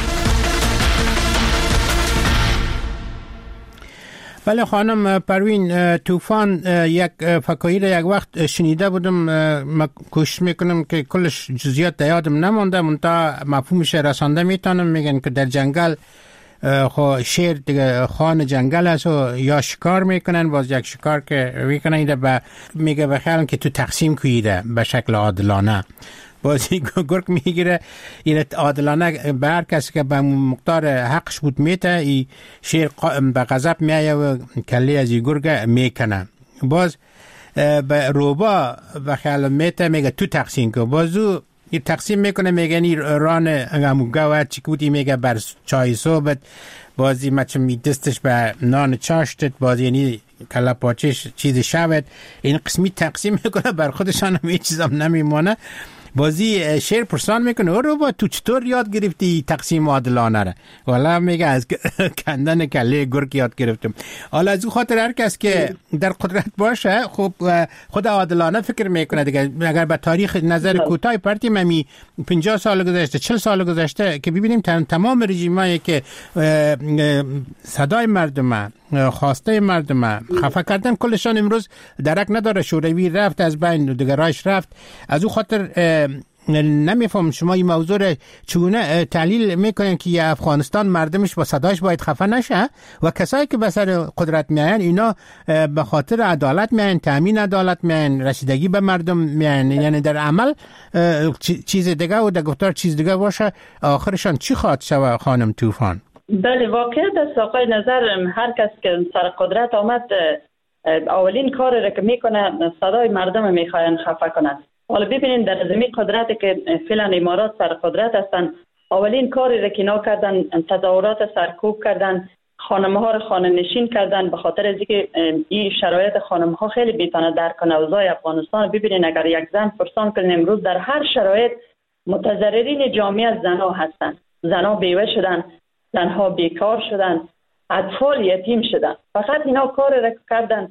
بله خانم پروین، طوفان یک فکایی را یک وقت شنیده بودم، من کوشش میکنم که کلش جزئیات یادم نمانده، منتها مفهومش رسانده میتونم. میگن که در جنگل خب شیر دیگه خان جنگل است و یا شکار میکنن، باز یک شکار که میکنن ایده میگه بخیرن که تو تقسیم کیده به شکل عادلانه، بازی گرگ میگیره این عادلانه به هر کسی که به مقدار حقش بود میته، ای شیر به غضب میایه و کلی از این گرگ میکنه، باز به روبا به خیال میته میگه تو تقسیم که بازو این تقسیم میکنه، میگه این ران هموگه و چکوتی میگه بر چای صحبت، بازی مچم دستش به نان چاشتت، بازی یعنی کلا پاچش چیز شود، این قسمی تقسیم میکنه بر خودشان هم هیچ چیزم نمیمانه. بازی شیر پرسان میکنه رو با تو چطور یاد گرفتی تقسیم عادلانه را؟ والا میگه از کندن کله گرگ یاد گرفتم. حالا از اون خاطر هر کس که در قدرت باشه خب خود عادلانه فکر میکنه دیگه. اگر به تاریخ نظر کوتاه پرتی ممی 50 سال گذشته 40 سال گذشته که ببینیم تمام رژیمایی که صدای مردم خواسته مردم خفه کردن کلشان امروز درک نداره، شوروی رفت از بین، دیگه رایش رفت. از اون خاطر نمیفهم شما این موضوع چگونه تحلیل میکنین که افغانستان مردمش با صداش باید خفه نشه و کسایی که به سر قدرت میاین اینا به خاطر عدالت میاین، تامین عدالت میاین، رسیدگی به مردم میاین، یعنی در عمل چیز دیگه و در گفتار چیز دیگه باشه، آخرشان چی خواهد شود خانم طوفان؟ بله واقعیت است آقای نظر، هر کس که سر قدرت آمد اولین کاری را که میکنه صدای مردم میخواین خفه کنن. حالا ببینید در زمین قدرتی که فعلا امارات سر قدرت هستن، اولین کاری را که اینا کردن تظاهرات سرکوب کردن، خانم‌ها را خانه نشین کردن، به خاطر از اینکه این شرایط خانم‌ها خیلی بی‌تونه درک کنه اوضاع افغانستان. ببینید اگر یک زن پرسان کنه امروز در هر شرایط متضررین جامعه از زنها هستن، زنها بیوه شدن، زنها بیکار شدن، اطفال یتیم شدن، فقط اینا کار را کردن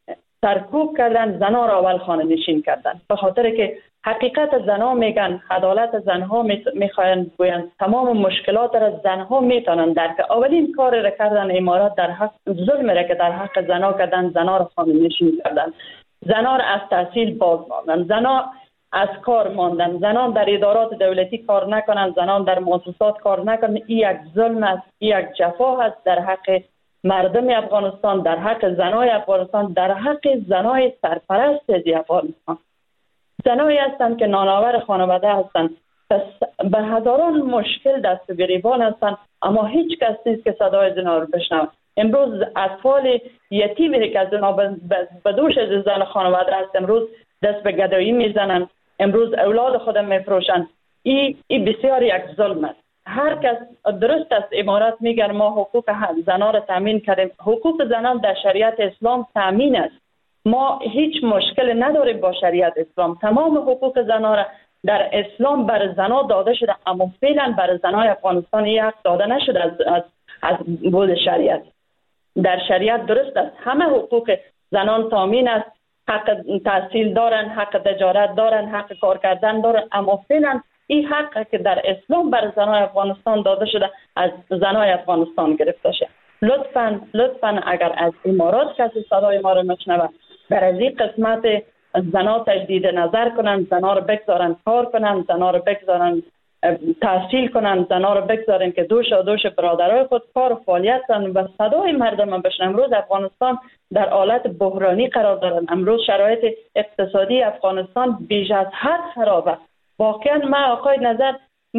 سرکوب کردن، زنها را اول خانه نشین کردن، به خاطر که حقیقت زنها میگن، عدالت زنها میخواین بگوین، تمام مشکلات را زنها میتونن درک. اولین کار را کردن امارات در حق ظلم را که در حق زنها کردن، زنها را خانه نشین کردن، زنها را از تحصیل باز ماندن، زنها از کار ماندن، زنان در ادارات دولتی کار نکنن، زنان در مؤسسات کار نکنن. این یک ظلم است، این یک جفا است در حق مردم افغانستان، در حق زنای افغانستان، در حق زنای سرپرست از افغانستان. زنایی هستند که نانآور خانواده هستند، به هزاران مشکل دست گریبان هستند، اما هیچ کس نیست که صدای زنها رو بشنوه. امروز اطفال یتیمی که از زنها به دوش از زن خانواده هست امروز دست به گدایی میزنن، امروز اولاد خودم میفروشن. این بسیار یک ظلم است. هر کس درست است امارات میگن ما حقوق زنان را تامین کردیم، حقوق زنان در شریعت اسلام تامین است، ما هیچ مشکل نداریم با شریعت اسلام. تمام حقوق زنان را در اسلام بر زنان داده شده، اما فعلا بر زنان افغانستان این حق داده نشده از بود شریعت. در شریعت درست است همه حقوق زنان تامین است، حق تحصیل دارن، حق تجارت دارن، حق کار کردن دارن، اما فعلا این حق که در اسلام بر زنای افغانستان داده شده از زنای افغانستان گرفته شده. لطفاً اگر از امارات کسی صدای ما رو میشنوه در از این قسمت زنا تجدید نظر کنن، زنا رو بگذارن کار کنن، زنا رو بگذارن تحصیل کنن، زنا رو بگذارن که دوش برادرای خود کار و فعالیت کنن و صدای مردم بشن. امروز افغانستان در حالت بحرانی قرار دارن، امروز شرایط اقتصادی افغانستان بیش از حد خرابه. واقعا ما آقای نظر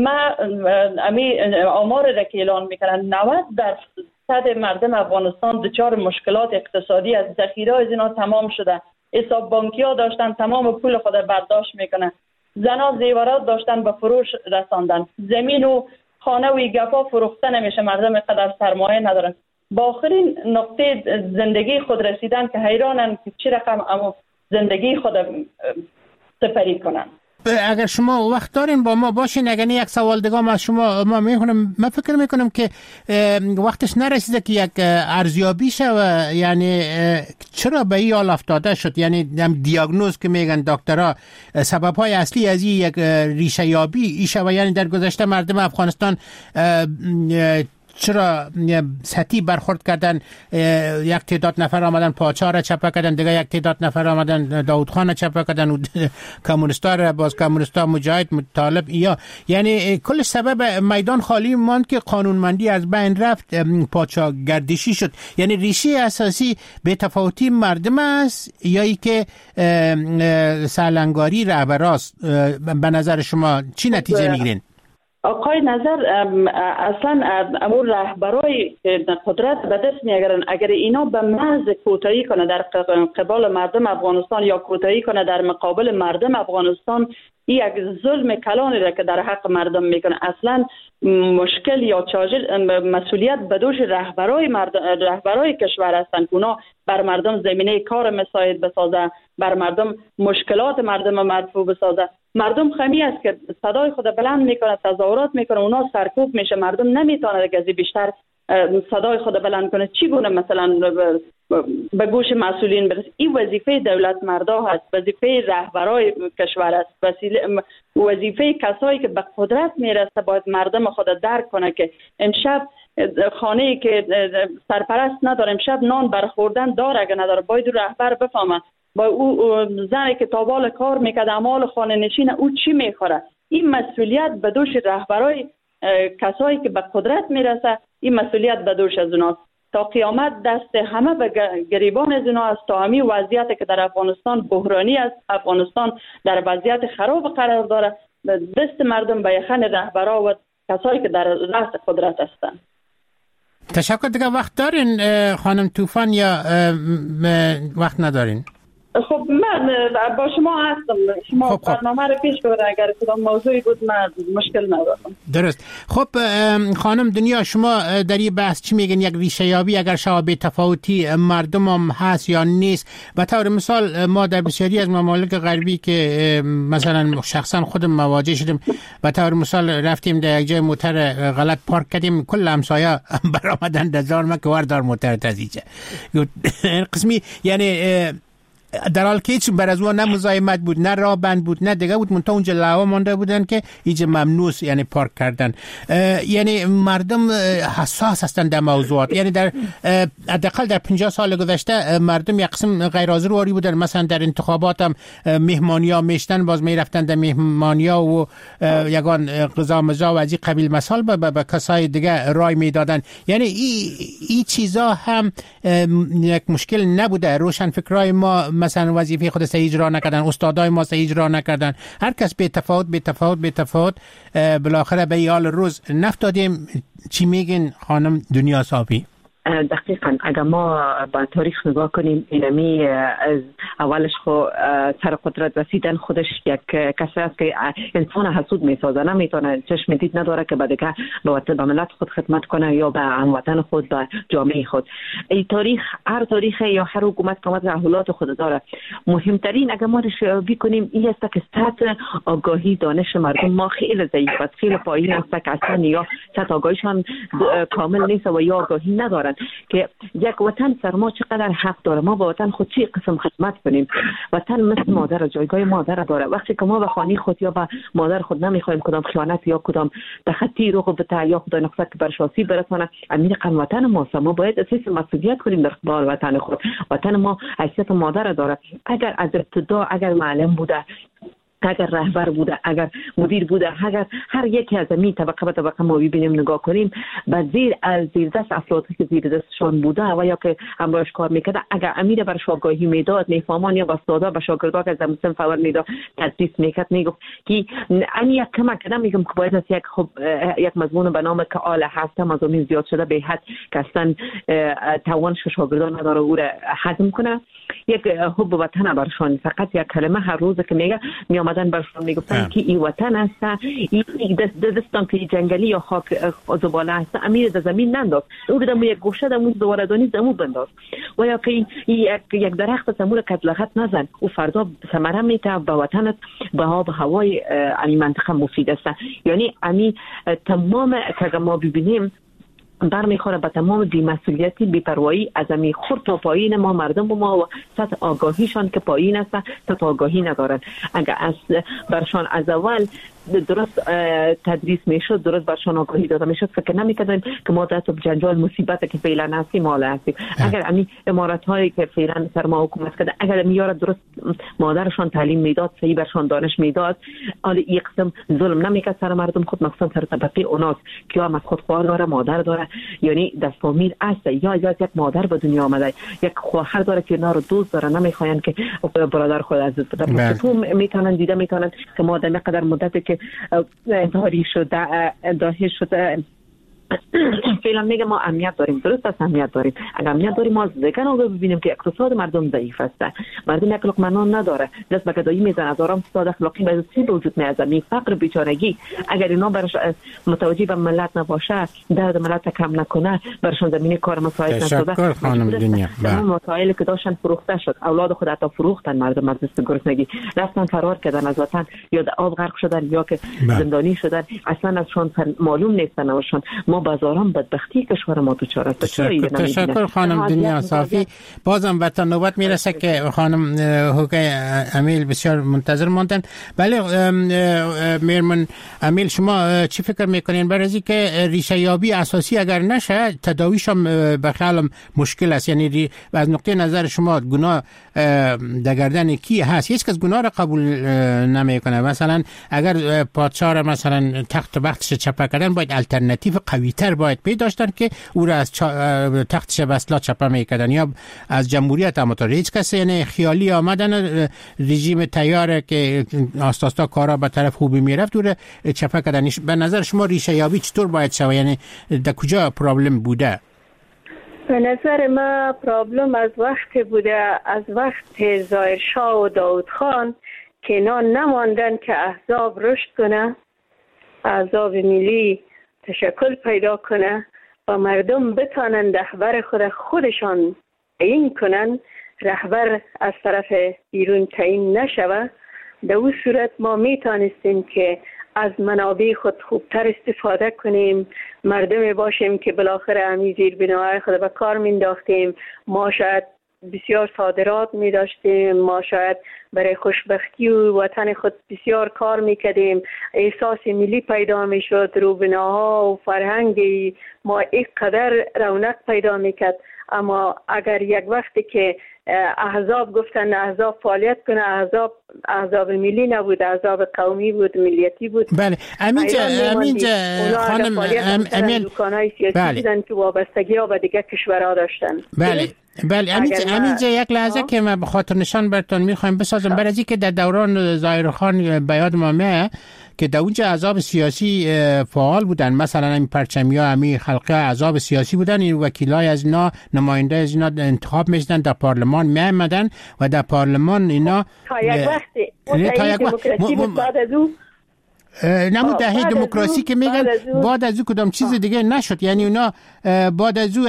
آمار را که اعلان میکنن 90% مردم افغانستان دچار مشکلات اقتصادی از ذخیره از اینا تمام شده، حساب بانکی ها داشتن تمام پول خود برداشت میکنن، زنا زیورات داشتن به فروش رساندن، زمین و خانه و گپا فروخته نمیشه، مردم قدر سرمایه ندارن، با آخرین نقطه زندگی خود رسیدن که حیرانن که چی رقم اما زندگی خود سپری کنن. اگر شما وقت دارین با ما باشین، اگر یک سوال دیگه از شما ما میخونم، من فکر میکنم که وقتش نرسیده که یک ارزیابی شود، یعنی چرا به این حال افتاده شد، یعنی دیاگنوز که میگن دکترها سبب‌های اصلی از این یک ریشه یابی ای شود، یعنی در گذشته مردم افغانستان چرا سطحی برخورد کردن؟ یک تعداد نفر آمدن پاچا را چپه کردن، دیگه یک تعداد نفر آمدن داود خان را چپه کردن و کمونیستا را باز کمونیستا مجاهد طالب یعنی کل سبب میدان خالی ماند که قانونمندی از بین رفت، پاچا گردشی شد. یعنی ریشه اساسی به تفاوتی مردم است یا ای که سالنگاری رهبراست؟ به نظر شما چی نتیجه میگیرین؟ آقای نظر اصلا امور رهبرای قدرت به دست میگیرن اگر اینا به محض کوتاهی کنه در قبال مردم افغانستان یا کوتاهی کنه در مقابل مردم افغانستان، این یک ظلم کلانی را که در حق مردم میکنه. اصلا مشکل یا مسئولیت به دوش رهبرای کشور هستند. اونا بر مردم زمینه کار مساعد بسازه، بر مردم مشکلات مردم مرفوع بسازه. مردم خمی است که صدای خود بلند میکنه، تظاهرات میکنه، اونا سرکوب میشه، مردم نمیتونه که بیشتر صدای خود بلند کنه. چی گونه مثلا به گوش مسئولین برسه؟ این وظیفه دولت مردا هست، وظیفه رهبرای کشور است، وظیفه کسایی که به قدرت میرسه باید مردم خود درک کنه که امشب خانه‌ای که سرپرست نداره، امشب نان برخوردن داره اگه نداره، باید رهبر بفهمه با او زنی که تابال کار میکرد اعمال خانه نشینه او چی میخوره. این مسئولیت به دوش رهبرای کسایی که به قدرت میرسه، این مسئولیت به دوش از اوناست. تا قیامت دست همه به گریبان از اونها است. تا همین وضعیت که در افغانستان بحرانی است، افغانستان در وضعیت خراب قرار داره، دست مردم به یخن رهبرا و کسایی که در رأس قدرت هستند. تشکر. دیگه وقت دارین خانم طوفان یا وقت ندارین؟ خب من با شما هستم، شما برنامه رو پیش ببرید، اگر کدام موضوعی بود من مشکل ندارم. درست. خب خانم دنیا، شما در این بحث چی میگین؟ یک ریشه یابی اگر شبیه تفاوتی مردم هم هست یا نیست؟ به طور مثال ما در بسیاری از ممالک غربی که مثلا شخصا خودم مواجه شدیم، به طور مثال رفتیم در یک جای موتر غلط پارک کردیم، کل همسایه برآمدن دزار ما که وردار موتر تزیجه قسمی، یعنی در حال که هیچ بر از اون نه مزاحمت بود، نه راه بند بود، نه دیگه بود، منتها اونجا لوا مانده بودن که اینجا ممنوع یعنی پارک کردن. یعنی مردم حساس هستند در موضوعات. یعنی در حداقل در 50 سال گذشته مردم یک قسم غیر حاضر بودن. مثلا در انتخابات هم مهمانی‌ها میشتن، باز میرفتن در مهمانی‌ها و یگان قضا مزا و از این قبیل مسائل به کسای دیگه رای میدادن. یعنی این چیزا هم یک مشکل نبوده. روشنفکرای ما مثلا وظیفه خود صحیح اجرا نکردن، استادای ما صحیح اجرا نکردن، هر کس به تفاوت بالاخره به یال روز نفتادیم. چی میگین خانم دنیا صافی؟ دقیقاً اگر ما با تاریخ نگاه کنیم، اینمی از اولش خو سر قدرت رسیدن خودش یک کسی است که انسان حسود میسازه، نمیتونه چشم دید نداره که بعد که به ملت خود خدمت کنه یا به هموطن خود، به جامعه خود. این تاریخ، هر تاریخ یا هر حکومت که تحولات خود داره. مهمترین اگر ما ریشه‌یابی کنیم این است که سطح آگاهی دانش مردم ما خیلی ضعیف است، خیلی پایین است، که اصلا یا سطح آگاهیشان کامل نیست و یا آگاهی ندارن که یک وطن سر ما چقدر حق داره، ما با وطن خود چی قسم خدمت کنیم. وطن مثل مادر، جایگاه مادر داره. وقتی که ما به خانه خود یا به مادر خود نمیخوایم کدام خیانت یا کدام تخطی رو بده یا خدا نقصت که برشاسی برسانه، امیر قن وطن ما باید اساس مسئولیت کنیم در قبال وطن خود. وطن ما حیثیت مادر داره. اگر از ابتدا اگر معلم بوده، اگر رهبر بوده، اگر مدیر بوده، اگر هر یکی از این طبقه به طبقه ما ببینیم نگاه کنیم، به زیر دست افرادی که زیر دستشان بوده و یا که همراهش کار میکرده، اگر امیر برش آگاهی میداد، میفهمان یا استادا به شاگردا که از مسلم فور میداد تدریس میکرد، میگفت که این یک کمک نمیگم که باید از یک مضمون به نام که آله هست مضامین زیاد شده به حد که اصلا توانش شاگردان نداره او را هضم کنه. یک حب وطن برشان فقط یک کلمه هر روز که میگه میامدن برشان میگفتن که این وطن است، این دستان که جنگلی یا خاک زباله است، امیر در زمین ننداز، او بدم یک گوشه دمون دوردانی زمو بنداز و یا که یک درخت زمو که لغت نزن او فردا ثمره میته به وطنت به آب هوای این منطقه مفید است. یعنی امی تمام که ما ببینیم برمیخوره به تمام بی‌مسئولیتی، بی‌پروایی از امی خرد تا پایین ما مردم ما و سطح آگاهیشان که پایین است، سطح آگاهی ندارن. اگر از برشان از اول درست تدریس میشد، درست برشان آگاهی داده میشد، فکر نمی‌کردیم که ما در جنجال مصیبتی که فعلا هستیم حالا هستیم. اگر امی امارات هایی که فعلا سر ما حکومت کرده اگر میاره درست مادرشان تعلیم میداد، صحیح برشان دانش میداد، حالا یک قسم ظلم نمیکرد سر مردم خود، مخصوصا سر طبقه اوناست که هم از خود خواهر داره، مادر داره، یعنی در فامیل است یا یک مادر به دنیا آمده، یک خواهر داره که اینا رو دوست داره، نمیخواین که برادر خود عزیز بده. تو میتونن دیده میتونن که ما در قدر مدتی که انتحاری شده، داهی شده، فعلا میگه ما امنیت داریم، درست است امنیت داریم. اگر امنیت داریم ما دیگه ببینیم که اقتصاد مردم ضعیف است، مردم یک لقمه نان نداره، دست به گدایی میزنه، از آرام ساده اخلاقی و سیب وجود میاد، می فقر بیچارگی. اگر اینا برش متوجه به ملت نباشه، درد ملت کم نکنه، برشون زمینه کار مساعد نشده. تشکر خانم دنیا. مسائلی که داشتن فروخته شد، اولاد خود حتی فروختن، مردم از دست گرسنگی رفتن فرار کردن از وطن، یا در آب غرق شدن یا که زندانی شدن، اصلا ازشون معلوم نیستن ازشون. ما بازارم بدبختی کشور ما دچار است. تشکر خانم دنیا صافی. بازم به نوبت میرسه که خانم هوگی امیل بسیار منتظر ماندن. بله میرمن امیل، شما چی فکر میکنین برای از که ریشه یابی اساسی اگر نشه تداویش هم به خیالم مشکل است؟ یعنی از نقطه نظر شما گناه در گردن کی هست؟ هیچ کس گناه را قبول نمیکنه. مثلا اگر پادشاه را مثلا تخت بختش چپه کردن، باید الटरनेटिव قوی تر باید پیدا داشتن که او را از تختش به اصلاح چپه میکردن، یا از جمهوریت هم هیچ کسی یعنی خیالی آمدن رژیم تیاره که آستاستا کارا به طرف خوبی میرفت او را چپه کردن. به نظر شما ریشه یابی چطور باید شود؟ یعنی در کجا پرابلم بوده؟ به نظر ما پرابلم از وقت بوده، از وقت ظاهرشاه و داود خان که اینا نماندن که احزاب رشد کنه، احزاب ملی تشکل پیدا کنه و مردم بتانن رهبر خودشان تعیین کنن، رهبر از طرف بیرون تعیین نشوه. در اون صورت ما میتونستیم که از منابع خود خوبتر استفاده کنیم، مردم باشیم که بالاخره همی زیر بنای خود به کار مینداختیم. ما شاید بسیار صادرات می داشتیم، ما شاید برای خوشبختی و وطن خود بسیار کار می کردیم، احساس ملی پیدا می شد، روبناها و فرهنگ ما یک قدر رونق پیدا می کرد. اما اگر یک وقتی که احزاب گفتن احزاب فعالیت کنه، احزاب ملی نبود، احزاب قومی بود، ملیتی بود. بله امینجا خانم امیل دکانهای سیاسی بودن که وابستگی ها به دیگه کشورها داشتن. بله امینجا یک لحظه که ما به خاطر نشان براتون میخوایم بسازم، برای اینکه در دوران ظاهرخان به یاد ما میاد که در اونجا احزاب سیاسی فعال بودن، مثلا این پرچمیا همی خلقه احزاب سیاسی بودن، این وکیلای از اینا، نماینده از اینا انتخاب میشدن، در پارلمان میامدن و در پارلمان اینا تا یک وقتی دموکراسی بود. بعد از اون نمود دهه دموکراسی که میگن بعد از او کدام چیز دیگه نشد. یعنی اونا بعد از او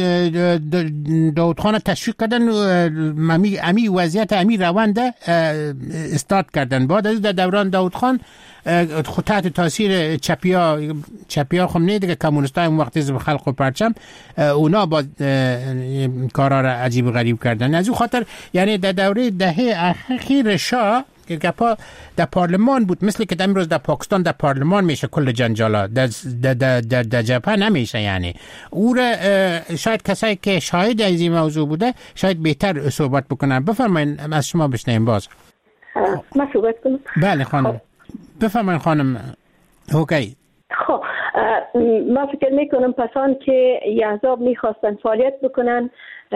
داود خان تشویق کردن، امی وضعیت امی روند استارت کردن. بعد از او در دوران داود خان تحت تاثیر چپیا خب نه دیگه، کمونیستای اون وقتی به خلق و پرچم اونا با کارا را عجیب و غریب کردن. از اون خاطر یعنی در دوره دهه اخیر شاه که گپا در پارلمان بود، مثل که امروز در پاکستان در پارلمان میشه کل جنجالا، در جبهه نمیشه. یعنی او را شاید کسایی که شاهد از این موضوع بوده شاید بهتر صحبت بکنن. بفرمایید از شما بشنویم. باز ما صحبت کنم؟ بله خانم بفرمایید خانم هوگی. خب ما فکر میکنم پسان که احزاب میخواستن فعالیت بکنن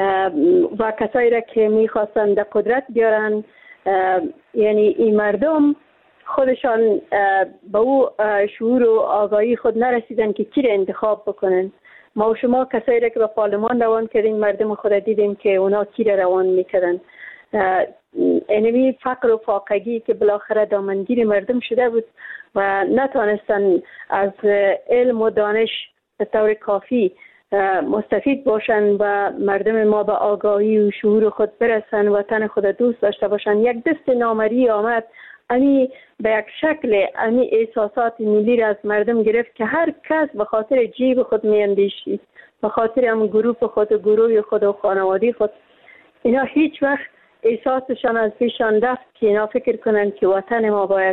و کسایی را که میخواستن در قدرت بیارن، یعنی این مردم خودشان به او شعور و آگاهی خود نرسیدن که کی را انتخاب بکنن. ما و شما کسایی را که به پارلمان روان کردیم، مردم خود دیدیم که اونا کی را روان میکردن. اینمی فقر و فاقگی که بالاخره دامنگیر مردم شده بود و نتانستن از علم و دانش به طور کافی مستفید باشن و مردم ما به آگاهی و شعور خود برسن، وطن خود دوست داشته باشن. یک دست نامری آمد، امی به یک شکل امی احساسات ملی را از مردم گرفت که هر کس به خاطر جیب خود میاندیشید، به خاطر هم گروه خود و گروه خود و خانوادی خود. اینا هیچ وقت احساسشان از پیشان رفت که اینا فکر کنن که وطن ما باید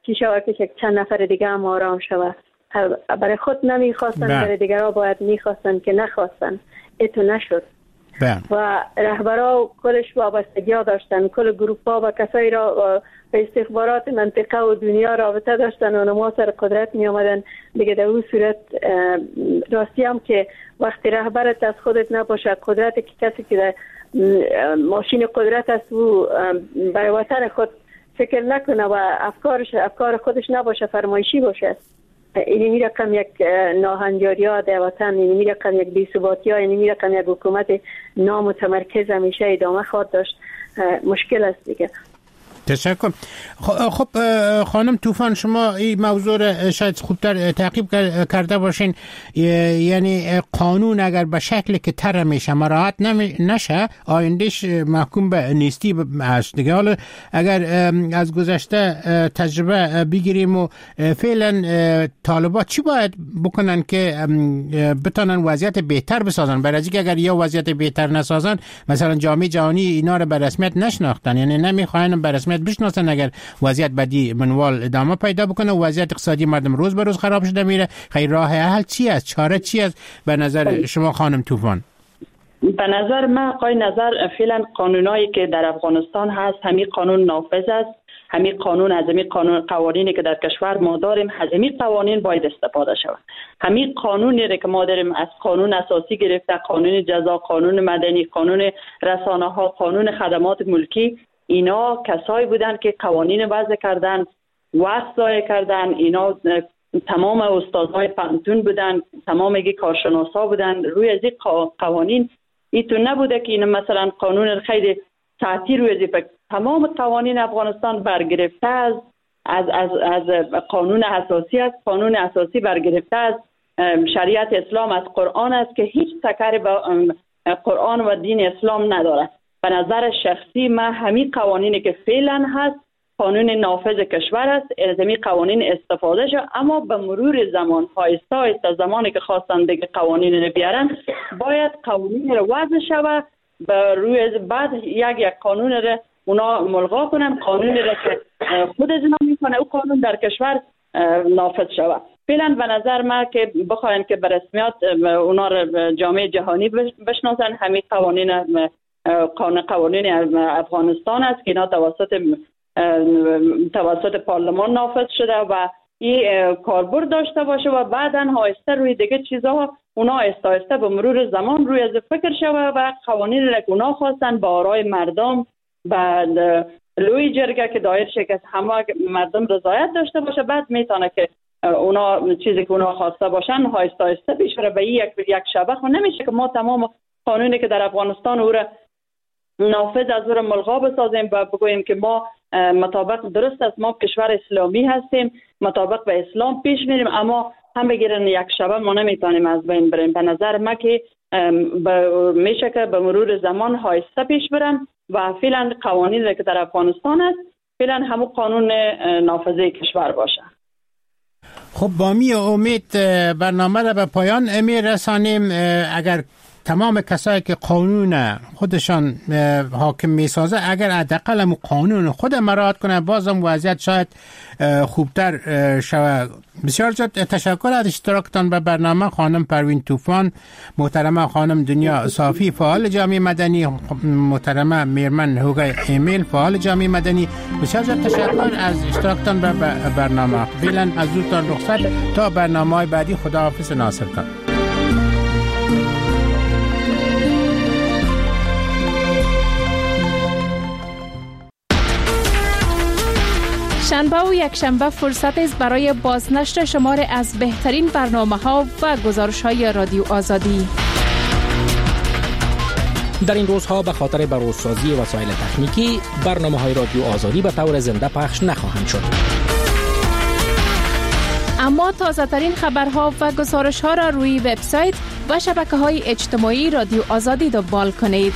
چی شود که چند نفر دیگه هم آرام شود. برای خود نمیخواستن، برای دیگرها باید میخواستن که نخواستن. ایتو نشد. و رهبرها کلش وابستگی ها داشتن، کل گروپ ها و کسایی را به استخبارات منطقه و دنیا رابطه داشتن و ما سر قدرت می آمدن دیگه. در اون صورت راستی هم که وقتی رهبرت از خودت نباشه، قدرت که کسی که در ماشین قدرت است و برای وطن خود فکر نکنه و افکار خودش نباشه، فرمایشی باشه، اینی می رقم یک ناهنجاری ها در وطن، اینی می رقم یک بی‌ثباتی ها، اینی می رقم یک حکومت نامتمرکز همیشه ادامه خواهد داشت. مشکل است دیگه. تشکر. خب خانم طوفان، شما این موضوع را شاید خوبتر تعقیب کرده باشین. یعنی قانون اگر به شکلی که تر میشه مراعات نشه، آیندهش محکوم به نیستی هست دیگه. حالا اگر از گذشته تجربه بگیریم و فعلا طالبان چی باید بکنن که بتونن وضعیت بهتر بسازن؟ برای اینکه اگر یا وضعیت بهتر نسازن، مثلا جامعه جهانی اینا رو به رسمیت نشناختن، یعنی نمیخواین به رسمیت بشناسن، اگر وضعیت بدی منوال ادامه پیدا بکنه و وضعیت اقتصادی مردم روز به روز خراب شده میره، خیر راه حل چی است؟ چاره چی است به نظر شما خانم طوفان؟ به نظر من آقای نظر فعلا قانونایی که در افغانستان هست همین قانون نافذ است. همین قانون از همین قوانینی که در کشور ما داریم، از همین قوانین باید استفاده شود. همین قانونی که ما داریم از قانون اساسی گرفته، قانون جزا، قانون مدنی، قانون رسانه ها، قانون خدمات ملکی، اینا کسایی بودن که قوانین وضع کردن، وقت ضایع کردن. اینا تمام استادهای پانتون بودن، تمام کارشناسا بودن روی از این قوانین. ایتون نبوده که این مثلا قانون خیلی ساعتی روی از تمام قوانین افغانستان برگرفته از قانون اساسی است. قانون اساسی برگرفته از شریعت اسلام، از قرآن است که هیچ تکری به قرآن و دین اسلام نداره. به نظر شخصی من همین قوانینی که فعلا هست قانون نافذ کشور است، از همین قوانین استفاده شد. اما به مرور زمان، آهسته آهسته، زمانی که خواستن دیگه قوانین رو بیارن، باید قوانین رو وضع شود، به روی بعد یک قانون رو اونا ملغا کنن، قانون رو که خود اجرا میکنه او قانون در کشور نافذ شود. فعلا به نظر من که بخواین که به رسمیت اونا رو جامعه جهانی بشناسن، همین قوانین افغانستان است که اینا توسط پارلمان نافذ شده و این کاربرد داشته باشه و بعداً آهسته روی دیگه چیزها اونا آهسته به مرور زمان روی از فکر شوه و قوانین را که اونا خواستن با آرای مردم بعد لوی جرگه که دایر شه که همه مردم رضایت داشته باشه، بعد میتونه که اونا چیزی که اونا خواسته باشن آهسته پیش بره. به یک شبه خو نمیشه که ما تمام قانونی که در افغانستان او را نافذ از او را ملغا بسازیم و بگوییم که ما مطابق درست است، ما کشور اسلامی هستیم، مطابق به اسلام پیش میریم، اما هم بگیرن یک شبه ما نمیتونیم از بین بریم. به نظر من که میشه که به مرور زمان آهسته پیش برن و فعلا قوانین که در افغانستان است فعلا همون قانون نافذه کشور باشه. خب با می امید برنامه را به پایان میرسانیم. اگر تمام کسایی که قانون خودشان حاکم میسازه اگر حداقل قانون خود مراعات کنه، بازم وضعیت شاید خوبتر شود. بسیار زیاد تشکر از اشتراکتان به برنامه خانم پروین طوفان، محترمه خانم دنیا صافی فعال جامعه مدنی، محترمه میرمن هوگای ایمیل فعال جامعه مدنی. بسیار زیاد تشکر از اشتراکتان به برنامه. فعلا از زودتان رخصت تا برنامه‌های بعدی. خداحافظ ناصرتان. شنبه و یک شنبه فرصت است برای بازنشر شمار از بهترین برنامه‌ها و گزارش‌های رادیو آزادی. در این روزها به خاطر بروزسازی وسایل تکنیکی برنامه‌های رادیو آزادی به طور زنده پخش نخواهند شد. اما تازه‌ترین خبرها و گزارش‌ها را روی وبسایت و شبکه‌های اجتماعی رادیو آزادی دنبال کنید.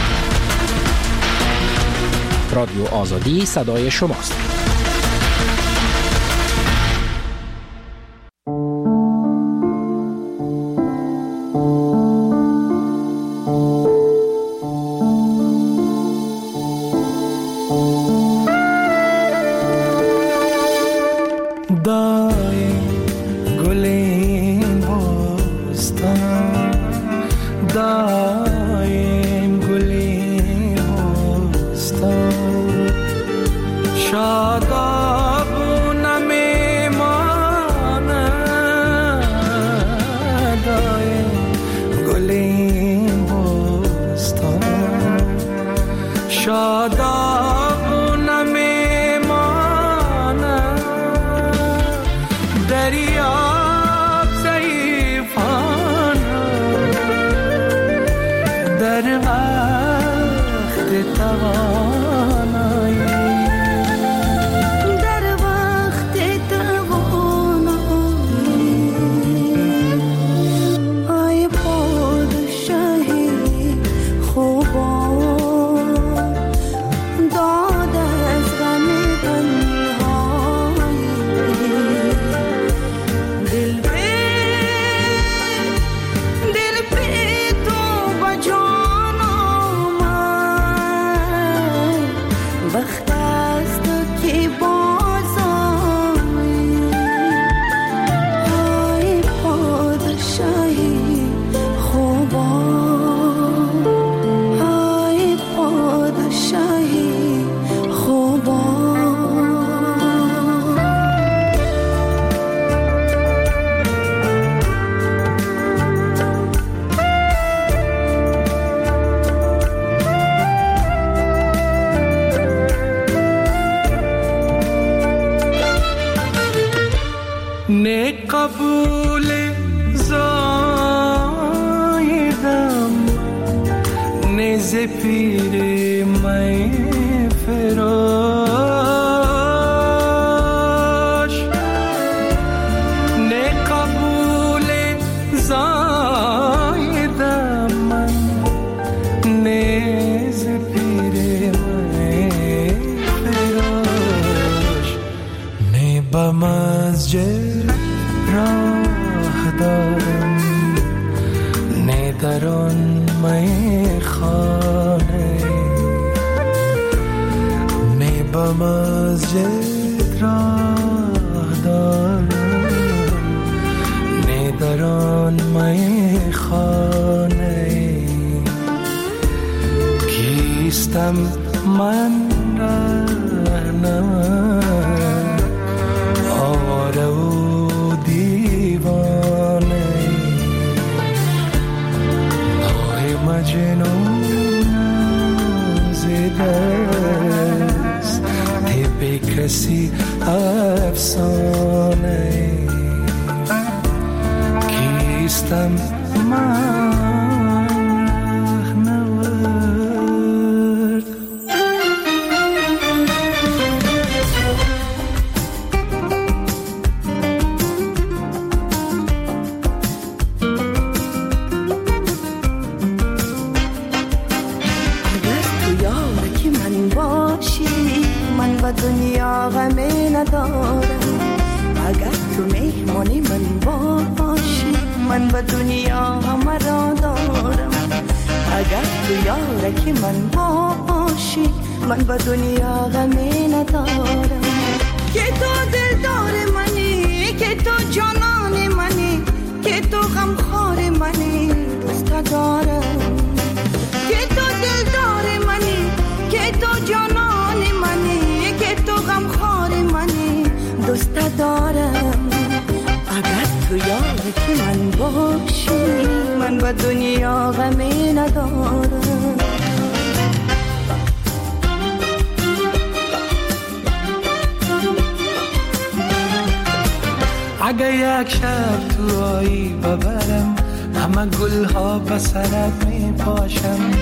رادیو آزادی صدای شماست. اگه یک شب تو آیی ببرم همه گلها به سرت می پاشم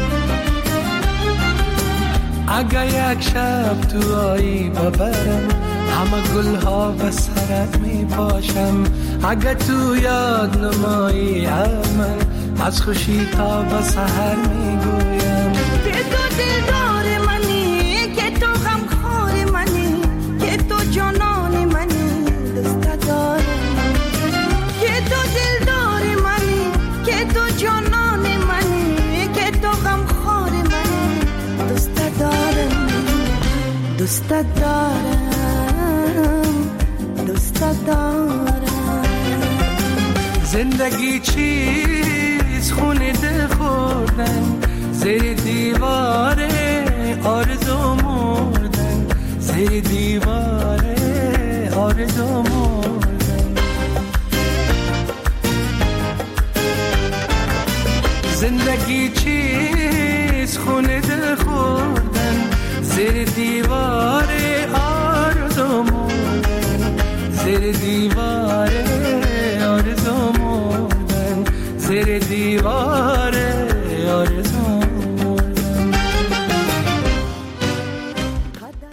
اگه یک شب تو آیی ببرم همه گلها به سرت می پاشم اگه تو یاد نمایی من از خوشی تا به سحر می گویم که تو دلدار منی که تو غمخوار منی که تو جانان منی دوست دارم که تو دلدار منی که تو جانان منی که تو غمخوار منی دوست دارم دوست دارم دوست دارم زندگی چیز خونه دل خوردن زیر دیواره آرزو مردن زیر مردم